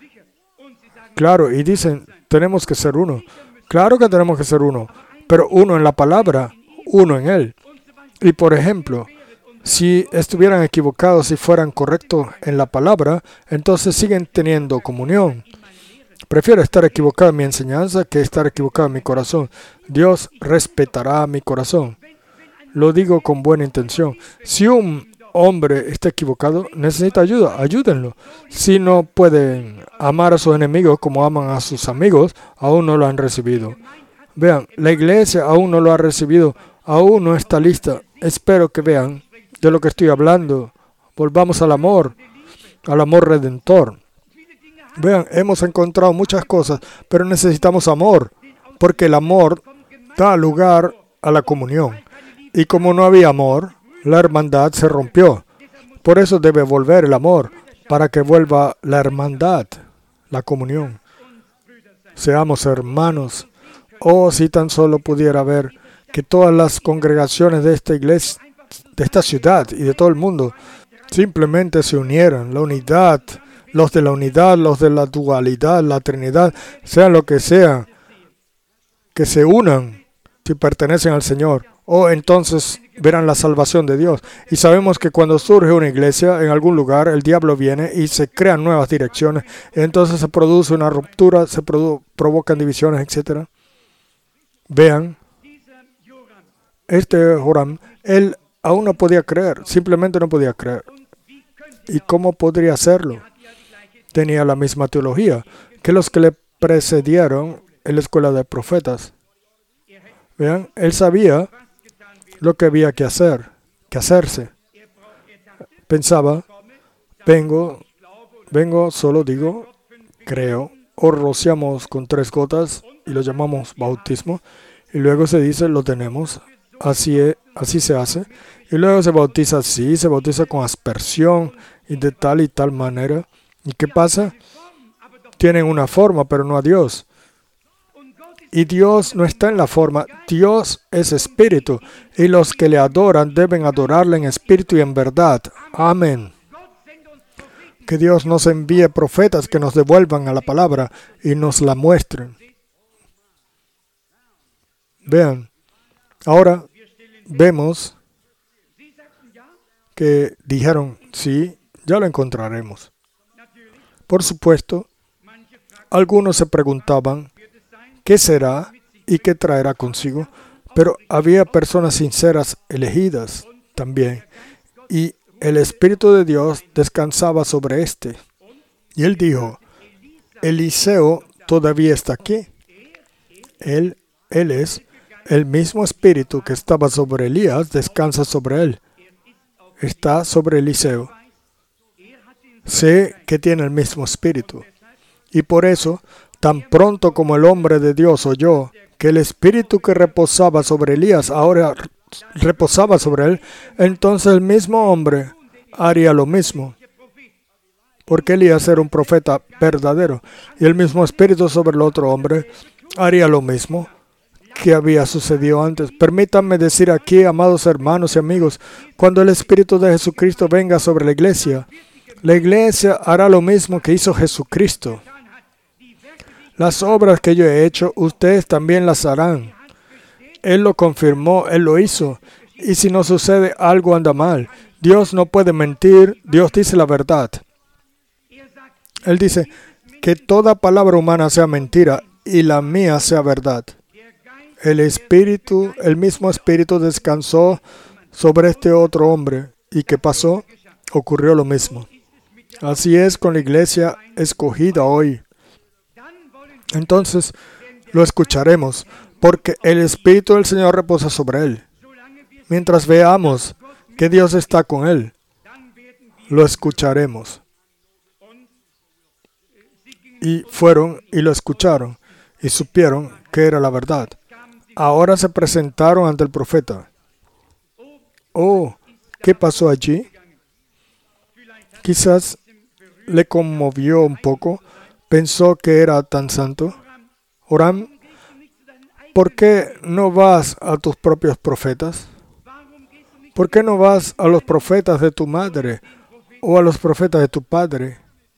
Claro, y dicen, tenemos que ser uno. Claro que tenemos que ser uno, pero uno en la palabra, uno en él. Y por ejemplo, si estuvieran equivocados y fueran correctos en la palabra, entonces siguen teniendo comunión. Prefiero estar equivocado en mi enseñanza que estar equivocado en mi corazón. Dios respetará mi corazón. Lo digo con buena intención. Si un hombre está equivocado, necesita ayuda, ayúdenlo. Si no pueden amar a sus enemigos como aman a sus amigos, aún no lo han recibido. Vean, la iglesia aún no lo ha recibido, aún no está lista. Espero que vean de lo que estoy hablando. Volvamos al amor redentor. Vean, hemos encontrado muchas cosas, pero necesitamos amor, porque el amor da lugar a la comunión. Y como no había amor, la hermandad se rompió. Por eso debe volver el amor, para que vuelva la hermandad, la comunión. Seamos hermanos. Oh, si tan solo pudiera ver que todas las congregaciones de esta iglesia, de esta ciudad y de todo el mundo, simplemente se unieran, la unidad, los de la unidad, los de la dualidad, la Trinidad, sean lo que sean, que se unan si pertenecen al Señor. Entonces verán la salvación de Dios. Y sabemos que cuando surge una iglesia en algún lugar, el diablo viene y se crean nuevas direcciones. Entonces se produce una ruptura, se provocan divisiones, etc. Vean, este Joram, él aún no podía creer, simplemente no podía creer. ¿Y cómo podría hacerlo? Tenía la misma teología que los que le precedieron en la escuela de profetas. Vean, él sabía lo que había que hacerse. Pensaba, vengo, solo digo, creo, o rociamos con 3 gotas y lo llamamos bautismo, y luego se dice, lo tenemos, así se hace, y luego se bautiza así, se bautiza con aspersión y de tal y tal manera. ¿Y qué pasa? Tienen una forma, pero no a Dios. Y Dios no está en la forma. Dios es espíritu. Y los que le adoran deben adorarle en espíritu y en verdad. Amén. Que Dios nos envíe profetas que nos devuelvan a la palabra y nos la muestren. Vean, ahora vemos que dijeron, sí, ya lo encontraremos. Por supuesto, algunos se preguntaban, ¿qué será y qué traerá consigo? Pero había personas sinceras elegidas también, y el Espíritu de Dios descansaba sobre éste. Y él dijo, Eliseo todavía está aquí. Él es el mismo Espíritu que estaba sobre Elías, descansa sobre él. Está sobre Eliseo. Sé que tiene el mismo Espíritu. Y por eso, tan pronto como el hombre de Dios oyó que el Espíritu que reposaba sobre Elías ahora reposaba sobre él, entonces el mismo hombre haría lo mismo. Porque Elías era un profeta verdadero. Y el mismo Espíritu sobre el otro hombre haría lo mismo que había sucedido antes. Permítanme decir aquí, amados hermanos y amigos, cuando el Espíritu de Jesucristo venga sobre la iglesia hará lo mismo que hizo Jesucristo. Las obras que yo he hecho, ustedes también las harán. Él lo confirmó, Él lo hizo. Y si no sucede, algo anda mal. Dios no puede mentir, Dios dice la verdad. Él dice que toda palabra humana sea mentira y la mía sea verdad. El Espíritu, el mismo Espíritu descansó sobre este otro hombre. ¿Y qué pasó? Ocurrió lo mismo. Así es con la iglesia escogida hoy. Entonces lo escucharemos, porque el Espíritu del Señor reposa sobre él. Mientras veamos que Dios está con él, lo escucharemos. Y fueron y lo escucharon y supieron que era la verdad. Ahora se presentaron ante el profeta. Oh, ¿qué pasó allí? Quizás le conmovió un poco. Pensó que era tan santo. Joram, ¿por qué no vas a tus propios profetas? ¿Por qué no vas a los profetas de tu madre o a los profetas de tu padre?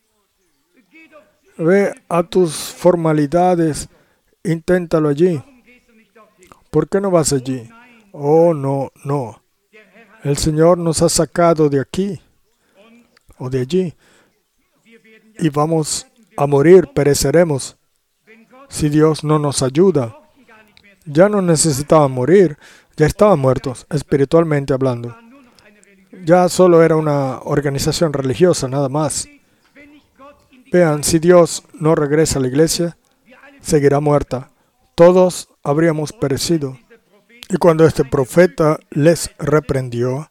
Ve a tus formalidades, inténtalo allí. ¿Por qué no vas allí? Oh, no, no. El Señor nos ha sacado de aquí o de allí y vamos a morir, pereceremos si Dios no nos ayuda. Ya no necesitaban morir, ya estaban muertos, espiritualmente hablando. Ya solo era una organización religiosa, nada más. Vean, si Dios no regresa a la iglesia, seguirá muerta. Todos habríamos perecido. Y cuando este profeta les reprendió,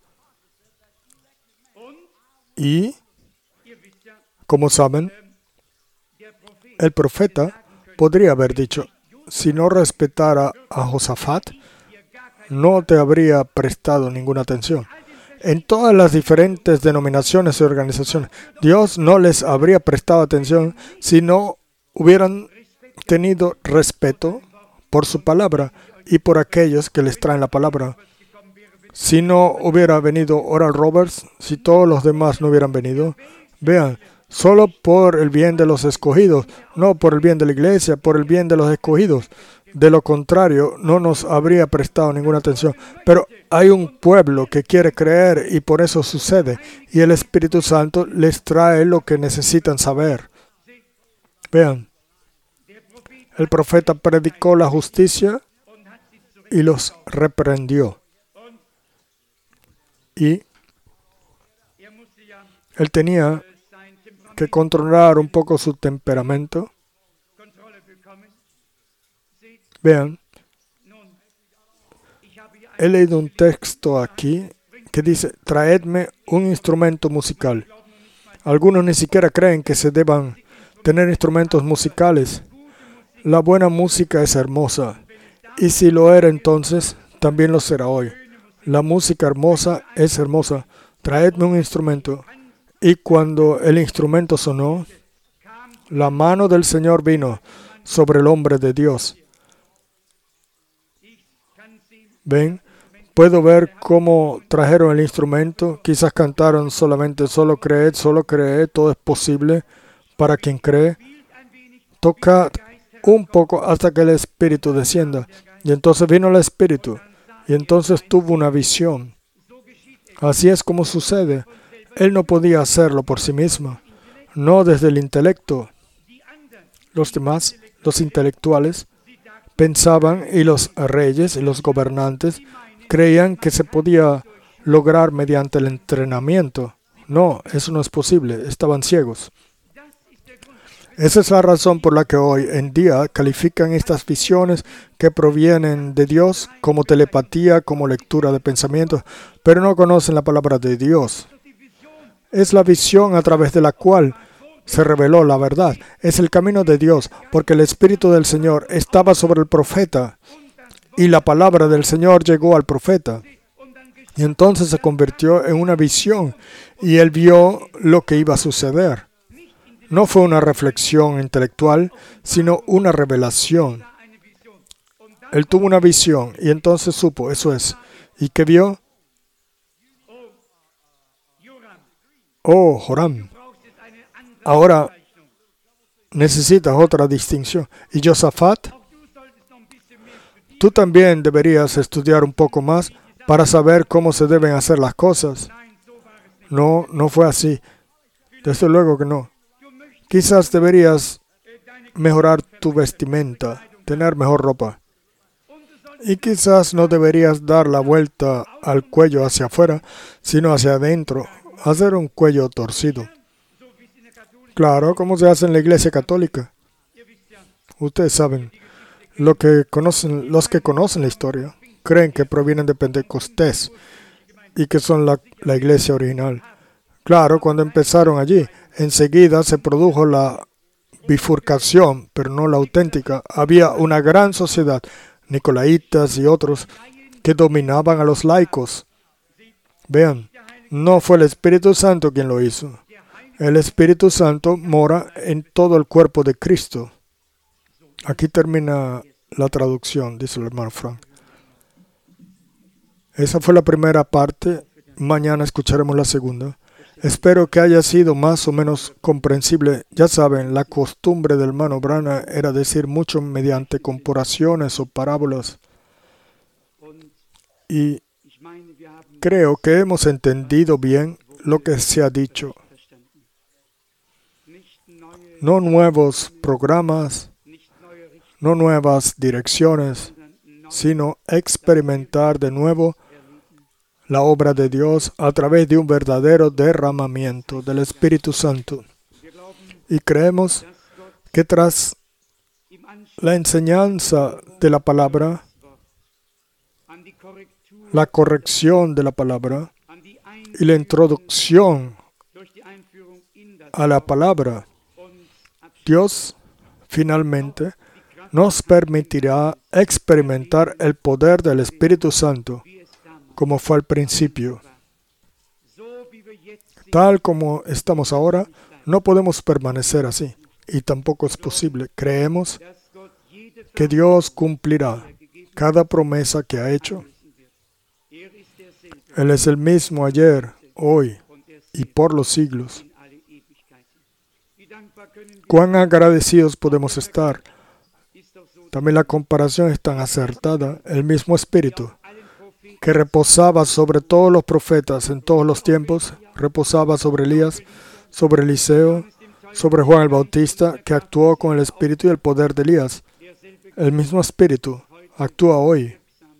y, como saben, el profeta podría haber dicho, si no respetara a Josafat, no te habría prestado ninguna atención. En todas las diferentes denominaciones y organizaciones, Dios no les habría prestado atención si no hubieran tenido respeto por su palabra y por aquellos que les traen la palabra. Si no hubiera venido Oral Roberts, si todos los demás no hubieran venido, vean, solo por el bien de los escogidos, no por el bien de la iglesia, por el bien de los escogidos. De lo contrario, no nos habría prestado ninguna atención. Pero hay un pueblo que quiere creer y por eso sucede. Y el Espíritu Santo les trae lo que necesitan saber. Vean, el profeta predicó la justicia y los reprendió. Y él tenía que controlar un poco su temperamento. Vean, he leído un texto aquí que dice, traedme un instrumento musical. Algunos ni siquiera creen que se deban tener instrumentos musicales. La buena música es hermosa, y si lo era entonces, también lo será hoy. La música hermosa es hermosa. Traedme un instrumento. Y cuando el instrumento sonó, la mano del Señor vino sobre el hombre de Dios. Ven, puedo ver cómo trajeron el instrumento. Quizás cantaron solamente solo creed, todo es posible para quien cree. Tocad un poco hasta que el Espíritu descienda. Y entonces vino el Espíritu. Y entonces tuvo una visión. Así es como sucede. Él no podía hacerlo por sí mismo. No desde el intelecto. Los demás, los intelectuales, pensaban, y los reyes y los gobernantes creían que se podía lograr mediante el entrenamiento. No, eso no es posible. Estaban ciegos. Esa es la razón por la que hoy en día califican estas visiones que provienen de Dios como telepatía, como lectura de pensamientos, pero no conocen la palabra de Dios. Es la visión a través de la cual se reveló la verdad. Es el camino de Dios, porque el Espíritu del Señor estaba sobre el profeta y la palabra del Señor llegó al profeta. Y entonces se convirtió en una visión y él vio lo que iba a suceder. No fue una reflexión intelectual, sino una revelación. Él tuvo una visión y entonces supo, eso es. ¿Y qué vio? Oh, Joram. Ahora necesitas otra distinción. ¿Y Josafat? Tú también deberías estudiar un poco más para saber cómo se deben hacer las cosas. No, no fue así. Desde luego que no. Quizás deberías mejorar tu vestimenta, tener mejor ropa. Y quizás no deberías dar la vuelta al cuello hacia afuera, sino hacia adentro, hacer un cuello torcido. Claro, como se hace en la Iglesia Católica. Ustedes saben, los que conocen la historia, creen que provienen de Pentecostés y que son la iglesia original. Claro, cuando empezaron allí, enseguida se produjo la bifurcación, pero no la auténtica. Había una gran sociedad, nicolaitas y otros, que dominaban a los laicos. Vean, no fue el Espíritu Santo quien lo hizo. El Espíritu Santo mora en todo el cuerpo de Cristo. Aquí termina la traducción, dice el hermano Frank. Esa fue la primera parte. Mañana escucharemos la segunda. Espero que haya sido más o menos comprensible. Ya saben, la costumbre del hermano Branham era decir mucho mediante comparaciones o parábolas. Y creo que hemos entendido bien lo que se ha dicho. No nuevos programas, no nuevas direcciones, sino experimentar de nuevo la obra de Dios a través de un verdadero derramamiento del Espíritu Santo. Y creemos que tras la enseñanza de la palabra, la corrección de la palabra y la introducción a la palabra, Dios finalmente nos permitirá experimentar el poder del Espíritu Santo, como fue al principio. Tal como estamos ahora, no podemos permanecer así, y tampoco es posible. Creemos que Dios cumplirá cada promesa que ha hecho. Él es el mismo ayer, hoy y por los siglos. Cuán agradecidos podemos estar. También la comparación es tan acertada. El mismo Espíritu que reposaba sobre todos los profetas en todos los tiempos, reposaba sobre Elías, sobre Eliseo, sobre Juan el Bautista, que actuó con el espíritu y el poder de Elías. El mismo Espíritu actúa hoy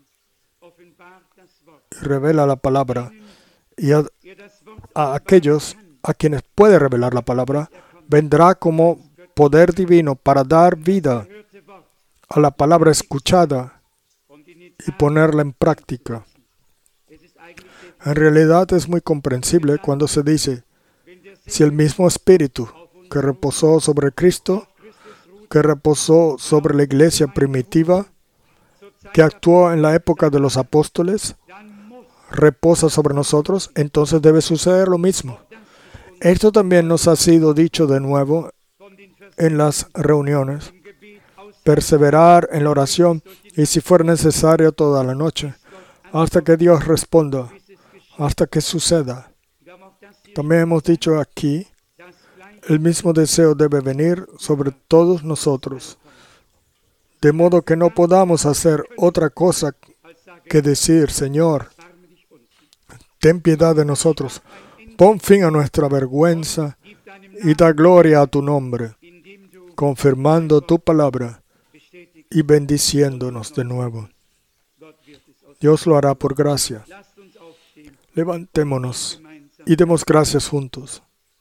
y revela la palabra. Y a aquellos a quienes puede revelar la palabra, vendrá como poder divino para dar vida a la palabra escuchada y ponerla en práctica. En realidad es muy comprensible cuando se dice, si el mismo Espíritu que reposó sobre Cristo, que reposó sobre la iglesia primitiva, que actuó en la época de los apóstoles, reposa sobre nosotros, entonces debe suceder lo mismo. Esto también nos ha sido dicho de nuevo en las reuniones. Perseverar en la oración y si fuera necesario toda la noche. hasta que Dios responda, hasta que suceda. También hemos dicho aquí, el mismo deseo debe venir sobre todos nosotros, de modo que no podamos hacer otra cosa que decir, Señor, ten piedad de nosotros, pon fin a nuestra vergüenza y da gloria a tu nombre, confirmando tu palabra y bendiciéndonos de nuevo. Dios lo hará por gracia. Levantémonos y demos gracias juntos.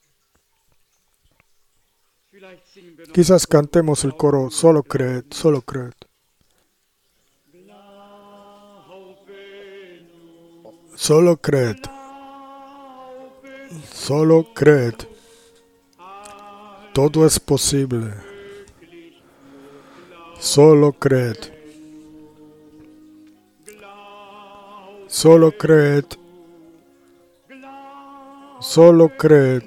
Quizás cantemos el coro, solo creed, solo creed. Solo creed. Solo creed. Todo es posible. Solo creed. Solo creed. Solo creed.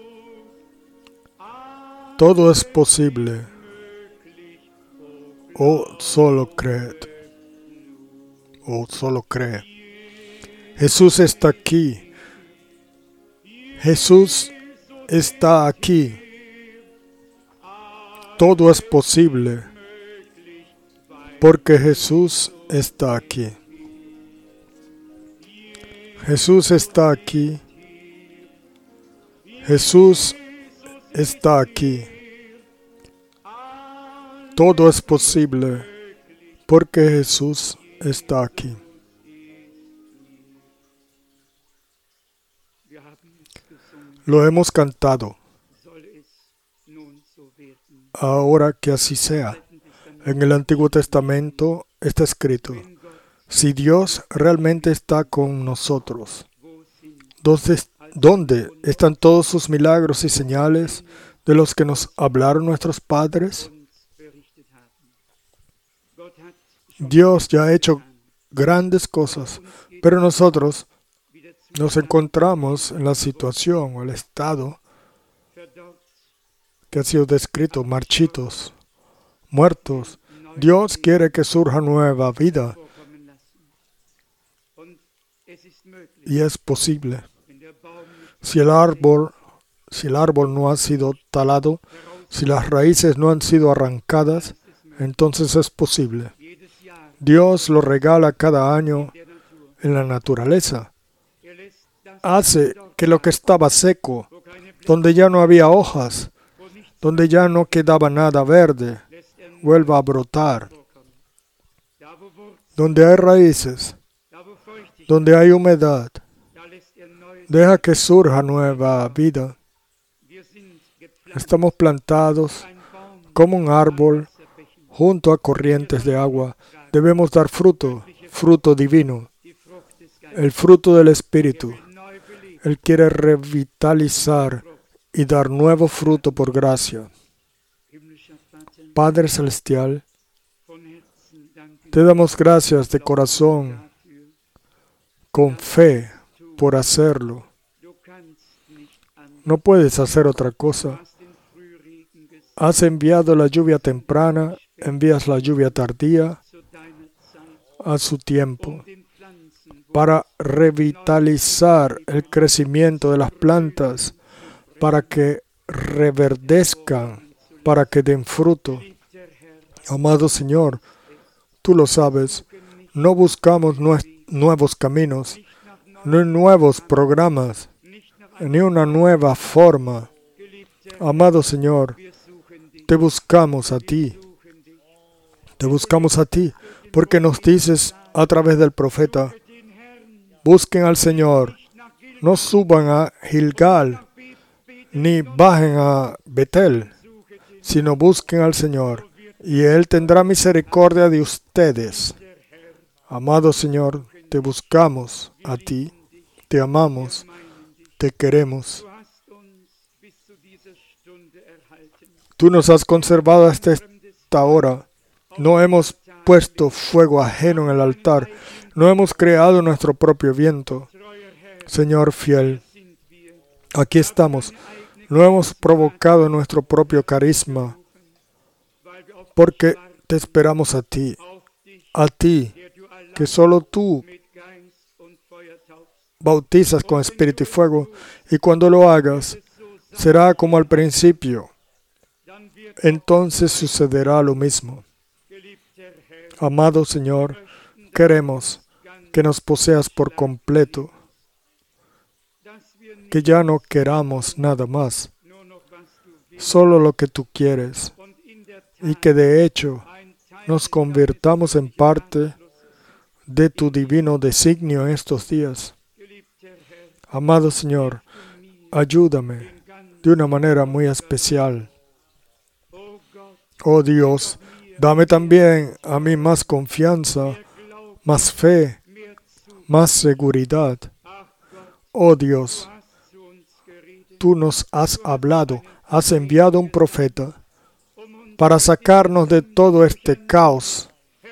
Todo es posible. Oh, solo creed. Oh, solo cree. Jesús está aquí. Jesús está aquí. Todo es posible porque Jesús está aquí. Jesús está aquí. Jesús está aquí. Todo es posible porque Jesús está aquí. Lo hemos cantado. Ahora que así sea. En el Antiguo Testamento está escrito, si Dios realmente está con nosotros, ¿dónde están todos sus milagros y señales de los que nos hablaron nuestros padres? Dios ya ha hecho grandes cosas, pero nosotros nos encontramos en la situación o el estado que ha sido descrito, marchitos, muertos. Dios quiere que surja nueva vida y es posible. Si el árbol no ha sido talado, si las raíces no han sido arrancadas, entonces es posible. Dios lo regala cada año en la naturaleza. Hace que lo que estaba seco, donde ya no había hojas, donde ya no quedaba nada verde, vuelva a brotar. Donde hay raíces, donde hay humedad, deja que surja nueva vida. Estamos plantados como un árbol junto a corrientes de agua. Debemos dar fruto, fruto divino, el fruto del Espíritu. Él quiere revitalizar y dar nuevo fruto por gracia. Padre Celestial, te damos gracias de corazón, con fe, por hacerlo. No puedes hacer otra cosa. Has enviado la lluvia temprana, envías la lluvia tardía a su tiempo para revitalizar el crecimiento de las plantas, para que reverdezcan, para que den fruto. Amado Señor, tú lo sabes, no buscamos nuevos caminos, ni nuevos programas, ni una nueva forma. Amado Señor, te buscamos a ti. Te buscamos a ti, porque nos dices a través del profeta, busquen al Señor, no suban a Gilgal, ni bajen a Betel, sino busquen al Señor, y Él tendrá misericordia de ustedes. Amado Señor, te buscamos a ti, te amamos, te queremos. Tú nos has conservado hasta esta hora. No hemos puesto fuego ajeno en el altar. No hemos creado nuestro propio viento. Señor fiel, aquí estamos. No hemos provocado nuestro propio carisma, porque te esperamos a ti, que solo tú bautizas con espíritu y fuego, y cuando lo hagas, será como al principio. Entonces sucederá lo mismo. Amado Señor, queremos que nos poseas por completo, que ya no queramos nada más, solo lo que tú quieres, y que de hecho nos convirtamos en parte de tu divino designio en estos días. Amado Señor, ayúdame de una manera muy especial. Oh Dios, dame también a mí más confianza, más fe, más seguridad. Oh Dios, tú nos has hablado, has enviado un profeta para sacarnos de todo este caos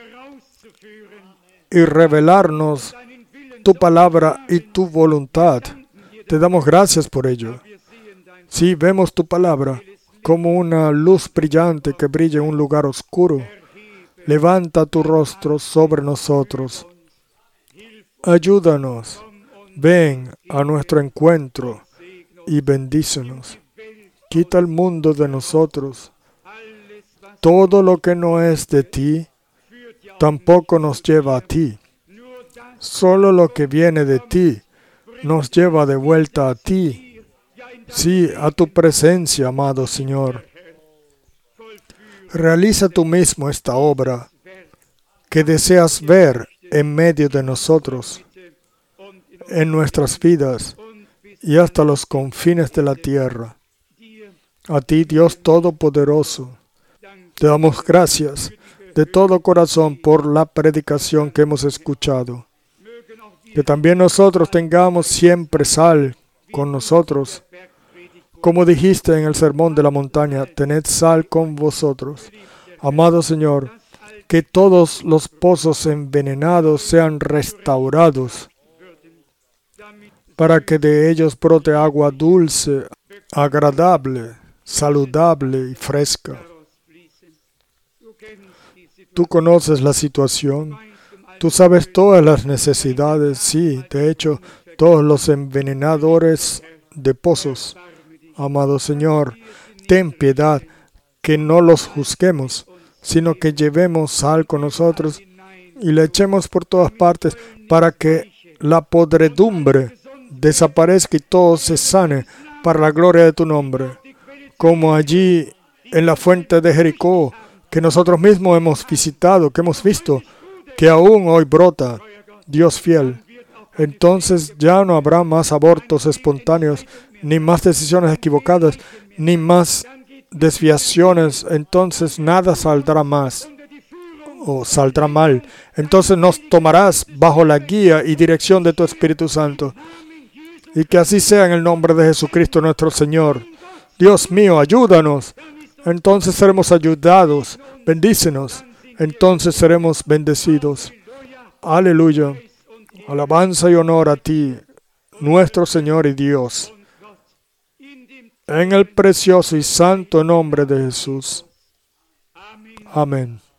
y revelarnos tu palabra y tu voluntad. Te damos gracias por ello. Sí, vemos tu palabra como una luz brillante que brilla en un lugar oscuro. Levanta tu rostro sobre nosotros. Ayúdanos. Ven a nuestro encuentro y bendícenos. Quita el mundo de nosotros. Todo lo que no es de ti, tampoco nos lleva a ti. Solo lo que viene de ti nos lleva de vuelta a ti. Sí, a tu presencia, amado Señor. Realiza tú mismo esta obra que deseas ver en medio de nosotros, en nuestras vidas y hasta los confines de la tierra. A ti, Dios Todopoderoso, te damos gracias de todo corazón por la predicación que hemos escuchado. Que también nosotros tengamos siempre sal con nosotros. Como dijiste en el Sermón de la Montaña, tened sal con vosotros. Amado Señor, que todos los pozos envenenados sean restaurados, para que de ellos brote agua dulce, agradable, saludable y fresca. Tú conoces la situación, tú sabes todas las necesidades, sí, de hecho, todos los envenenadores de pozos. Amado Señor, ten piedad, que no los juzguemos, sino que llevemos sal con nosotros y le echemos por todas partes para que la podredumbre desaparezca y todo se sane para la gloria de tu nombre. Como allí en la fuente de Jericó, que nosotros mismos hemos visitado, que hemos visto, que aún hoy brota, Dios fiel. Entonces ya no habrá más abortos espontáneos, ni más decisiones equivocadas, ni más desviaciones. Entonces nada saldrá más o saldrá mal. Entonces nos tomarás bajo la guía y dirección de tu Espíritu Santo. Y que así sea en el nombre de Jesucristo nuestro Señor. Dios mío, ayúdanos. Entonces seremos ayudados. Bendícenos. Entonces seremos bendecidos. Aleluya. Alabanza y honor a ti, nuestro Señor y Dios. En el precioso y santo nombre de Jesús. Amén.